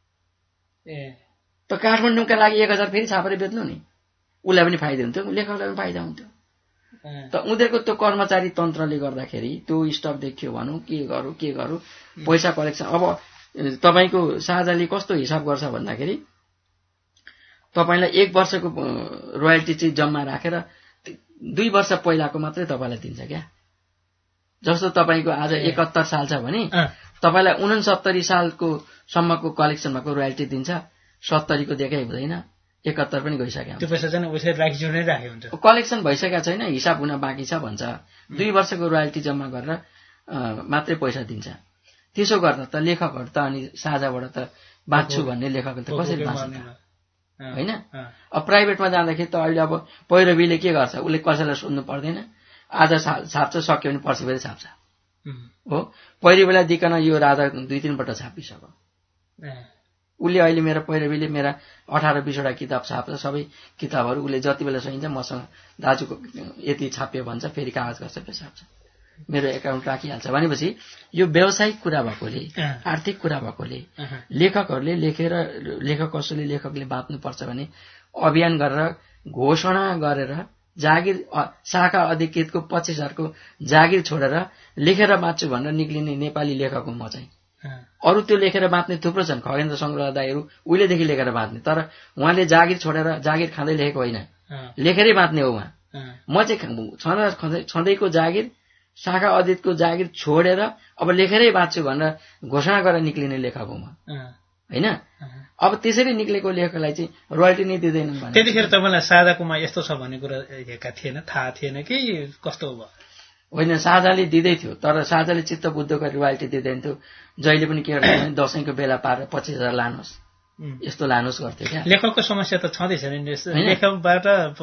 त काठमाडौँका लागि एक हजार फेरि छापेर बेच्नु नि, उसलाई पनि फाइदा हुन्थ्यो, लेखकलाई पनि फाइदा हुन्थ्यो। त उनीहरूको त्यो कर्मचारी तन्त्रले गर्दाखेरि त्यो स्टक देखियो भनौँ के गरौँ के गरौँ पैसा कलेक्सन। अब तपाईँको साझाले कस्तो हिसाब गर्छ भन्दाखेरि तपाईँलाई एक वर्षको रोयल्टी चाहिँ जम्मा राखेर दुई वर्ष पहिलाको मात्रै तपाईँलाई दिन्छ क्या। जस्तो तपाईँको आज एकहत्तर साल छ भने तपाईँलाई उनसत्तरी सालको सम्मको कलेक्सन भएको रोयल्टी दिन्छ, सत्तरीको देखाइ हुँदैन, एकहत्तर पनि गइसक्यो त्यो पैसा चाहिँ उसले राखिजोडै राखेको हुन्छ, कलेक्सन भइसकेको छैन, हिसाब हुन बाँकी छ भन्छ। दुई वर्षको रोयल्टी जम्मा गरेर मात्रै पैसा दिन्छ। त्यसो गर्दा त लेखकहरू त अनि साझाबाट त बाँच्छु भन्ने लेखकले त कसरी बाँच्छ होइन। अब प्राइभेटमा जाँदाखेरि त अहिले अब पैरवीले के गर्छ, उसले कसैलाई सोध्नु पर्दैन, आज छाप्छ सक्यो भने पर्सि फेरि छाप्छ हो। पैरवीलाई दिकन यो राधा दुई तिनपल्ट छापिसक्यो उसले। अहिले मेरो पैरवीले मेरा अठार बिसवटा किताब छाप्छ, सबै किताबहरू उसले जति बेला सकिन्छ मसँग दाजुको यति छाप्यो भन्छ, फेरि कागज गर्छ फेरि छाप्छ, मेरो एकाउन्ट राखिहाल्छ। भनेपछि यो व्यावसायिक कुरा भएकोले आर्थिक कुरा भएकोले लेखकहरूले लेखेर लेखक कसैले लेखकले बाँच्नुपर्छ भने अभियान गरेर घोषणा गरेर जागिर शाखा अधिकृतको पच्चिस हजारको जागिर छोडेर लेखेर बाँच्छु भनेर निक्लिने नेपाली लेखक हुँ म चाहिँ। अरू त्यो लेखेर बाँच्ने थुप्रो छन्, खगेन्द्र संग्रह दाईहरू उहिलेदेखि लेखेर बाँच्ने, तर उहाँले जागिर छोडेर जागिर खाँदै लेखेको होइन, लेखेरै बाँच्ने हो उहाँ। म चाहिँ छँदैको जागिर शाखा अधिकृतको जागिर छोडेर अब लेखेरै बाँच्छु भनेर घोषणा गरेर निक्लिने लेखक हो म होइन। अब त्यसरी निक्लेको लेखकलाई चाहिँ रोयल्टी नै दिँदैन। त्यतिखेर तपाईँलाई साझाकोमा यस्तो छ भन्ने कुरा हेरेका थिएन, थाहा थिएन कि कस्तो भयो? होइन, साझाले दिँदै थियो, तर साझाले चित्त बुद्ध गरेर रोयल्टी दिँदैन थियो। जहिले पनि के गर्छ भने दसैँको बेला पारेर पच्चिस हजार लानुहोस् यस्तो लानुहोस् गर्थ्यो क्या। लेखकको समस्या त छँदैछ नि, लेखकबाट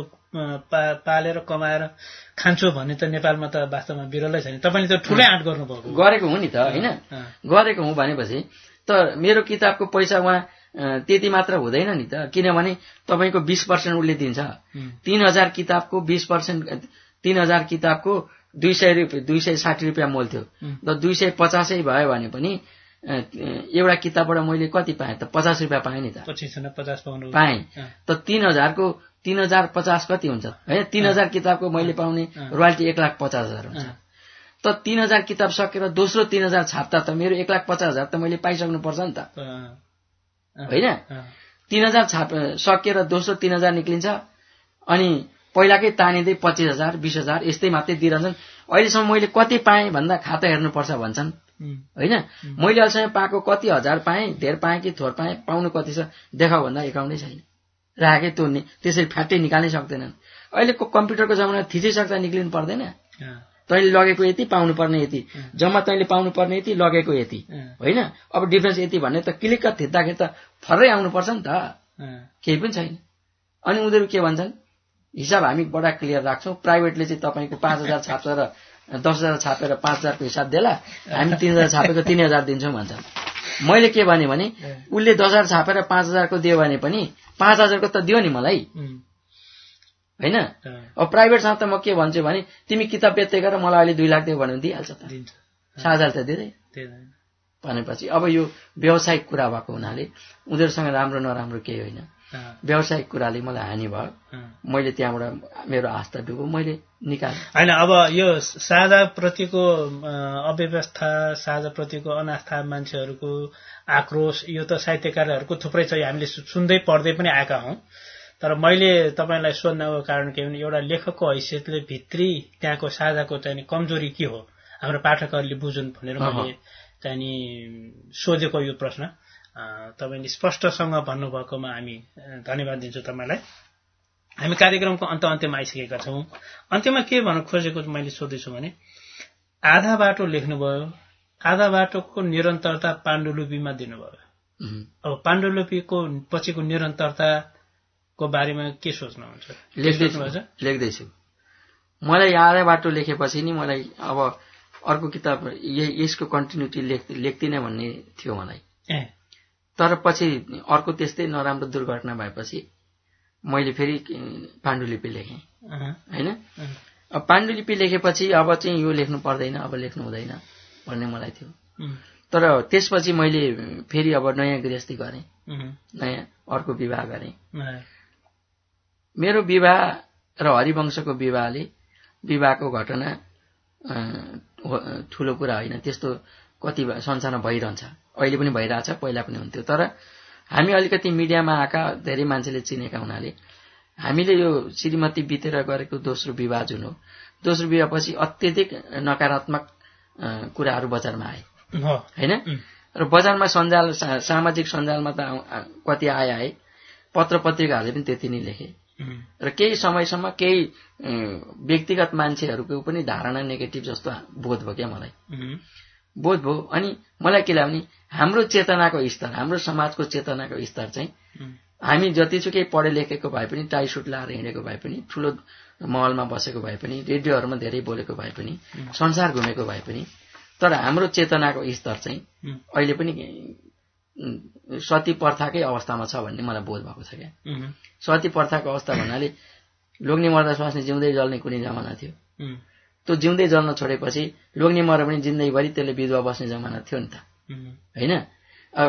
पालेर कमाएर खान्छु भन्ने त नेपालमा त वास्तवमा बिरलै छैन। तपाईँले त ठुलै आँट गर्नुभएको गरेको हुँ नि त होइन, गरेको हुँ भनेपछि त मेरो किताबको पैसा उहाँ त्यति मात्र हुँदैन नि त, किनभने तपाईँको बिस पर्सेन्ट उसले दिन्छ। तीन हजार किताबको बिस पर्सेन्ट तीन हजार किताबको दुई सय रुपियाँ दुई सय साठी रुपियाँ मोल थियो, र दुई सय पचासै भयो भने पनि एउटा किताबबाट मैले कति पाएँ त? पचास रुपियाँ पाएँ नि त, पाएँ त। तीन हजारको तीन हजार पचास कति हुन्छ होइन? तीन हजार किताबको मैले पाउने रोयल्टी एक लाख पचास हजार हुन्छ। त तीन हजार किताब सकेर दोस्रो तीन हजार छाप्दा त मेरो एक लाख पचास हजार त मैले पाइसक्नु पर्छ नि त होइन। तीन हजार छाप सकेर दोस्रो तीन हजार निक्लिन्छ, अनि पहिलाकै तानिँदै पच्चिस हजार बिस हजार यस्तै मात्रै दिइरहन्छन्। अहिलेसम्म मैले कति पाएँ भन्दा खाता हेर्नुपर्छ भन्छन् होइन। मैले अहिलेसम्म पाएको कति हजार पाएँ, धेर पाएँ कि थोर पाएँ, पाउनु कति छ देखाऊ भन्दा एकाउन्टै छैन, राखेकै त्यो त्यसरी फ्याट्टै निकाल्नै सक्दैनन्। अहिलेको कम्प्युटरको जमाना थिचिसक्दा निक्लिनु पर्दैन, तैँले लगेको यति पाउनु पर्ने यति, जम्मा तैँले पाउनु पर्ने यति लगेको यति होइन। अब डिफ्रेन्स यति भन्ने त क्लिक्क थिच्दाखेरि त फर्रै आउनुपर्छ नि त, केही पनि छैन। अनि उनीहरू के भन्छन्, हिसाब हामी बडा क्लियर राख्छौँ, प्राइभेटले चाहिँ तपाईँको पाँच हजार छाप्छ र दस हजार छापेर पाँच हजारको हिसाब देला, हामी तीन हजार छापेको तीन हजार दिन्छौँ भन्छन्। मैले के भने भने उसले दस हजार छापेर पाँच हजारको दियो भने पनि पाँच हजारको त दियो नि मलाई होइन। अब प्राइभेटसँग त म के भन्छु भने तिमी किताब बेच्दै गर मलाई अहिले दुई लाख दियो भने दिइहाल्छ त, साझाले त दिँदैन भनेपछि अब यो व्यावसायिक कुरा भएको हुनाले उनीहरूसँग राम्रो नराम्रो केही होइन, व्यावसायिक कुराले मलाई हानि भयो, मैले त्यहाँबाट मेरो आस्था डुब्यो, मैले निकालेँ होइन। अब यो साझाप्रतिको अव्यवस्था, साझाप्रतिको अनास्था, मान्छेहरूको आक्रोश, यो त साहित्यकारहरूको थुप्रै छ, हामीले सुन्दै पढ्दै पनि आएका हौं। तर मैले तपाईँलाई सोध्नको कारण के भने एउटा लेखकको हैसियतले भित्री त्यहाँको साझाको चाहिँ कमजोरी के हो हाम्रो पाठकहरूले बुझुन् भनेर मैले चाहिँ सोधेको यो प्रश्न तपाईले स्पष्टसँग भन्नुभएकोमा हामी धन्यवाद दिन्छौँ तपाईँलाई। हामी कार्यक्रमको अन्त अन्त्यमा आइसकेका छौं। अन्त्यमा के भन्न खोजेको मैले सोध्दैछु भने आधा बाटो लेख्नुभयो, आधा बाटोको निरन्तरता पाण्डुलिपिमा दिनुभयो। अब पाण्डुलिपिको पछिको निरन्तरताको बारेमा के सोच्नुहुन्छ? लेख्दैछु। मलाई आधा बाटो लेखेपछि नि मलाई अब अर्को किताब यसको कन्टिन्युटी लेख्दिनँ भन्ने थियो मलाई। तर पछि अर्को त्यस्तै नराम्रो दुर्घटना भएपछि मैले फेरि पाण्डुलिपि लेखेँ हैन। अब पाण्डुलिपि लेखेपछि अब चाहिँ यो लेख्नु पर्दैन, अब लेख्नु हुँदैन भन्ने मलाई थियो। तर त्यसपछि मैले फेरि अब नयाँ गृहस्थी गरेँ, नयाँ अर्को विवाह गरेँ। मेरो विवाह र हरिवंशको विवाहले विवाहको घटना ठूलो कुरा होइन, त्यस्तो कति संसारमा भइरहन्छ, अहिले पनि भइरहेछ, पहिला पनि हुन्थ्यो। तर हामी अलिकति मिडियामा आएका धेरै मान्छेले चिनेका हुनाले हामीले यो श्रीमती बितेर गरेको दोस्रो विवाह जुन हो, दोस्रो विवाहपछि अत्यधिक नकारात्मक कुराहरू बजारमा आए हैन। र बजारमा सञ्जाल सामाजिक सञ्जालमा त कति आए आए पत्र पत्रिकाहरूले पनि त्यति नै लेखे र केही समयसम्म केही व्यक्तिगत मान्छेहरूको पनि धारणा नेगेटिभ जस्तो बोध भयो क्या मलाई, बोध भयो। अनि मलाई के लाग्यो भने हाम्रो चेतनाको स्तर, हाम्रो समाजको चेतनाको स्तर चाहिँ हामी जतिसुकै पढे लेखेको भए पनि, टाई सुट लाएर हिँडेको भए पनि, ठूलो महलमा बसेको भए पनि, रेडियोहरूमा धेरै बोलेको भए पनि, संसार घुमेको भए पनि, तर हाम्रो चेतनाको स्तर चाहिँ अहिले पनि सती प्रथाकै अवस्थामा छ भन्ने मलाई बोध भएको छ क्या। सती प्रथाको अवस्था भन्नाले लोग्ने मर्दा स्वास्नी जिउँदै जल्ने कुनै जमाना थियो, त्यो जिउँदै जल्न छोडेपछि लोग्ने मर पनि जिन्दगीभरि त्यसले विधवा बस्ने जमाना थियो नि त हैन। अब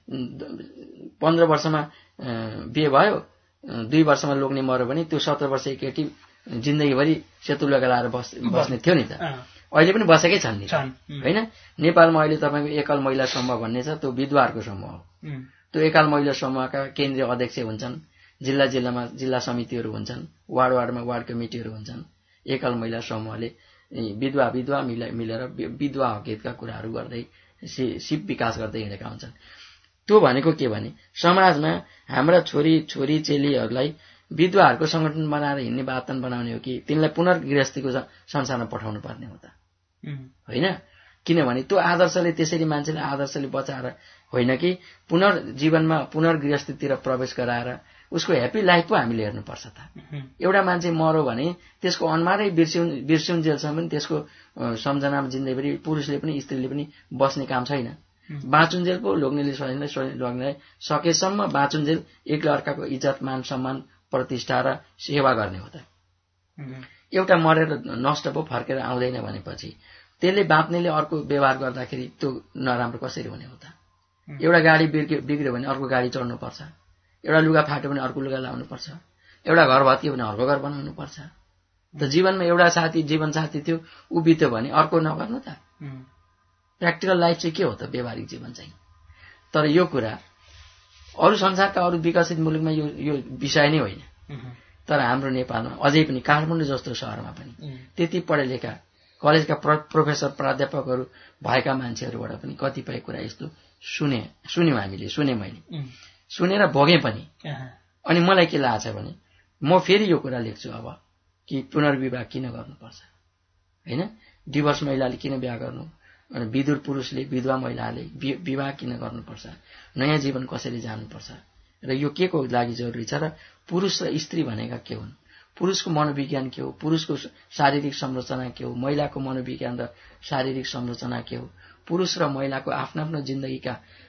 पन्ध्र वर्षमा बिहे भयो, दुई वर्षमा लोग्ने मर्यो भने त्यो सत्र वर्षीय केटी जिन्दगीभरि सेतु लगाएर बस्ने थियो नि त, अहिले पनि बसेकै छन् नि हैन। नेपालमा अहिले तपाईँको एकल महिला समूह भन्ने छ, त्यो विधवाहरूको समूह हो। त्यो एकल महिला समूहका केन्द्रीय अध्यक्ष हुन्छन्, जिल्ला जिल्लामा जिल्ला समितिहरू हुन्छन्, वार्ड वार्डमा वार्ड कमिटीहरू हुन्छन्। एकल महिला समूहले विधवा विधवा मिलेर विधवा हकहितका कुराहरू गर्दै सिप विकास गर्दै हिँडेका हुन्छन्। त्यो भनेको के भने समाजमा हाम्रा छोरी छोरी चेलीहरूलाई विधवाहरूको संगठन बनाएर हिँड्ने वातावरण बनाउने हो कि तिनलाई पुनर्गृहस्थीको संसारमा पठाउनु पर्ने हो त होइन। किनभने त्यो आदर्शले त्यसरी मान्छेले आदर्शले बचाएर होइन कि पुनर्जीवनमा पुनर्गृहस्थीतिर प्रवेश गराएर उसको ह्याप्पी लाइफ पो हामीले हेर्नुपर्छ त। एउटा मान्छे मर्यो भने त्यसको अनुहारै बिर्सिउन बिर्सिउन्जेलसम्म पनि त्यसको सम्झनामा जिन्दगीभरि पुरुषले पनि स्त्रीले पनि बस्ने काम छैन। बाँचुन्जेल पो लोग्नेले स्वयंलाई लोग्नेलाई सकेसम्म बाँचुन्जेल एकले अर्काको इज्जत मान सम्मान प्रतिष्ठा र सेवा गर्ने हो त। एउटा मरेर नष्ट पो फर्केर आउँदैन भनेपछि त्यसले बाँच्नेले अर्को व्यवहार गर्दाखेरि त्यो नराम्रो कसरी हुने हो त। एउटा गाडी बिग्रियो भने अर्को गाडी चढ्नु पर्छ, एउटा लुगा फाट्यो भने अर्को लुगा लाउनु पर्छ, एउटा घर भत्कियो भने अर्को घर बनाउनु पर्छ। त जीवनमा एउटा साथी जीवन साथी थियो ऊ बित्यो भने अर्को नगर्नु त। प्र्याक्टिकल लाइफ चाहिँ के हो त, व्यवहारिक जीवन चाहिँ। तर यो कुरा अरू संसारका अरू विकसित मुलुकमा यो यो विषय नै होइन। तर हाम्रो नेपालमा अझै पनि काठमाडौँ जस्तो शहरमा पनि त्यति पढे लेखा कलेजका प्रोफेसर प्राध्यापकहरू भएका मान्छेहरूबाट पनि कतिपय कुरा यस्तो सुने सुन्यौँ हामीले, सुने मैले सुनेर भोगेँ पनि। अनि मलाई के लाग्छ भने म फेरि यो कुरा लेख्छु अब कि पुनर्विवाह किन गर्नुपर्छ होइन। डिभोर्स महिलाले किन बिहा गर्नु, अनि विधुर पुरुषले विधवा महिलाले विवाह किन गर्नुपर्छ, नयाँ जीवन कसरी जानुपर्छ र यो के को लागि जरुरी छ र पुरुष र स्त्री भनेका के हुन्, पुरुषको मनोविज्ञान के हो, पुरुषको शारीरिक संरचना के हो, महिलाको मनोविज्ञान र शारीरिक संरचना के हो, पुरुष र महिलाको आफ्नो आफ्नो जिन्दगीका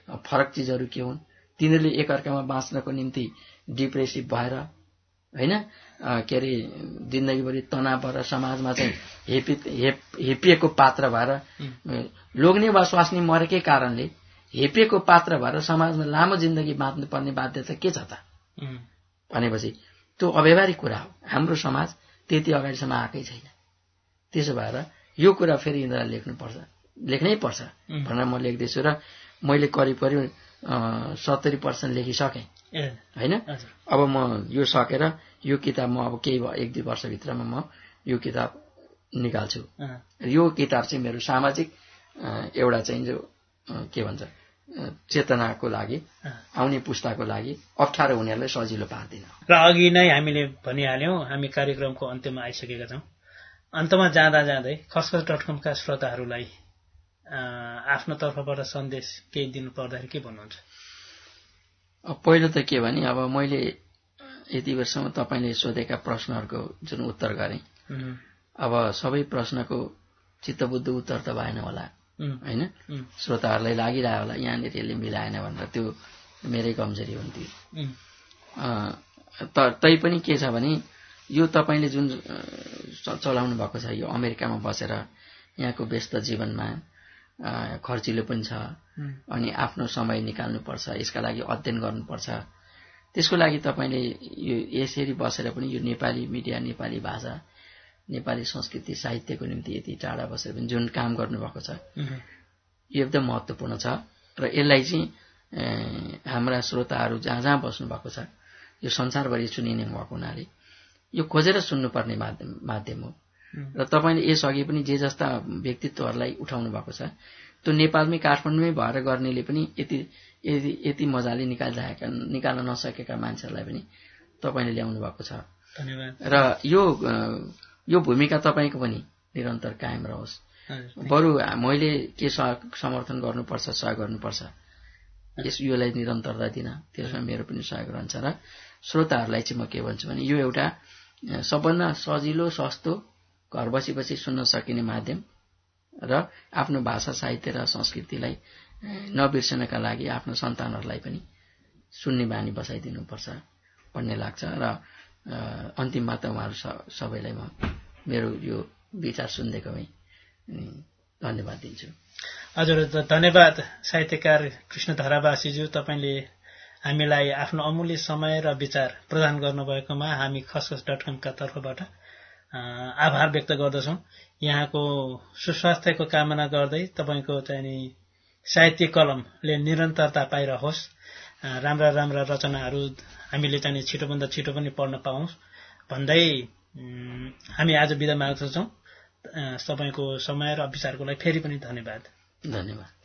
फरक चिजहरू के हुन्, तिनीहरूले एकअर्कामा बाँच्नको निम्ति डिप्रेसिभ भएर होइन के अरे जिन्दगीभरि तनाव भएर समाजमा चाहिँ हेपी हेपिएको पात्र भएर लोग्ने वा स्वास्नी मरेकै कारणले हेपिएको पात्र भएर समाजमा लामो जिन्दगी बाँच्नुपर्ने बाध्यता के छ त भनेपछि त्यो अव्यवहारिक कुरा हो। हाम्रो समाज त्यति अगाडिसम्म आएकै छैन। त्यसो भएर यो कुरा फेरि यिनीहरूलाई लेख्नुपर्छ, लेख्नै पर्छ भनेर म लेख्दैछु र मैले करिब करिब सत्तरी पर्सेन्ट लेखिसकेँ होइन। अब म यो सकेर यो किताब म अब केही एक दुई वर्षभित्रमा म यो किताब निकाल्छु। यो किताब चाहिँ मेरो सामाजिक एउटा चाहिँ जो के भन्छ चेतनाको लागि आउने पुस्ताको लागि अप्ठ्यारो हुनेहरूलाई सजिलो पार्दिन। र अघि नै हामीले भनिहाल्यौँ हामी कार्यक्रमको अन्त्यमा आइसकेका छौँ। अन्तमा जाँदा जाँदै खसखस डट कमका श्रोताहरूलाई आफ्नो तर्फबाट सन्देश केही दिनु पर्दाखेरि के भन्नुहुन्छ? पहिलो त के भने अब मैले यति वर्षसम्म तपाईँले सोधेका प्रश्नहरूको जुन उत्तर गरेँ, अब सबै प्रश्नको चित्तबुद्ध उत्तर त भएन होला होइन, श्रोताहरूलाई लागिरह्यो होला यहाँनिर यसले मिलाएन भनेर, त्यो मेरै कमजोरी हुन्थ्यो। तैपनि के छ भने यो तपाईँले जुन चलाउनु भएको छ यो अमेरिकामा बसेर यहाँको व्यस्त जीवनमा खर्चिलो पनि छ अनि आफ्नो समय निकाल्नुपर्छ, यसका लागि अध्ययन गर्नुपर्छ। त्यसको लागि तपाईँले यो यसरी बसेर पनि यो नेपाली मिडिया, नेपाली भाषा, नेपाली संस्कृति साहित्यको निम्ति यति टाढा बसेर पनि जुन काम गर्नुभएको छ यो एकदम महत्त्वपूर्ण छ र यसलाई चाहिँ हाम्रा श्रोताहरू जहाँ जहाँ बस्नु भएको छ यो संसारभरि सुनिने भएको हुनाले यो खोजेर सुन्नुपर्ने माध्यम माध्यम हो। र तपाईँले यसअघि पनि जे जस्ता व्यक्तित्वहरूलाई उठाउनु भएको छ त्यो नेपालमै काठमाडौँमै भएर गर्नेले पनि यति यति यति मजाले निकालिरहेका निकाल्न नसकेका मान्छेहरूलाई पनि तपाईँले ल्याउनु भएको छ। धन्यवाद। र यो यो भूमिका तपाईँको पनि निरन्तर कायम रहोस्। बरु मैले के समर्थन गर्नुपर्छ, सहयोग गर्नुपर्छ यस योलाई निरन्तरता दिन, त्यसमा मेरो पनि सहयोग रहन्छ। र श्रोताहरूलाई चाहिँ म के भन्छु भने यो एउटा सबभन्दा सजिलो सस्तो घर बसी बसी सुन्न सकिने माध्यम र आफ्नो भाषा साहित्य र संस्कृतिलाई नबिर्सनका लागि आफ्नो सन्तानहरूलाई पनि सुन्ने बानी बसाइदिनुपर्छ भन्ने लाग्छ। र अन्तिममा त उहाँहरू सबैलाई म मेरो यो विचार सुनिदिएकोमै धन्यवाद दिन्छु। हजुर धन्यवाद साहित्यकार कृष्ण धरावासीज्यू, तपाईँले हामीलाई आफ्नो अमूल्य समय र विचार प्रदान गर्नुभएकोमा हामी खसखस डट कमका तर्फबाट आभार व्यक्त गर्दछौँ। यहाँको सुस्वास्थ्यको कामना गर्दै तपाईँको चाहिँ साहित्य कलमले निरन्तरता पाइरहोस्, राम्रा राम्रा रचनाहरू हामीले चाहिँ छिटोभन्दा छिटो पनि पढ्न पाऊँ भन्दै हामी आज बिदा माग्दछौँ। तपाईँको समय र विचारको लागि फेरि पनि धन्यवाद। धन्यवाद।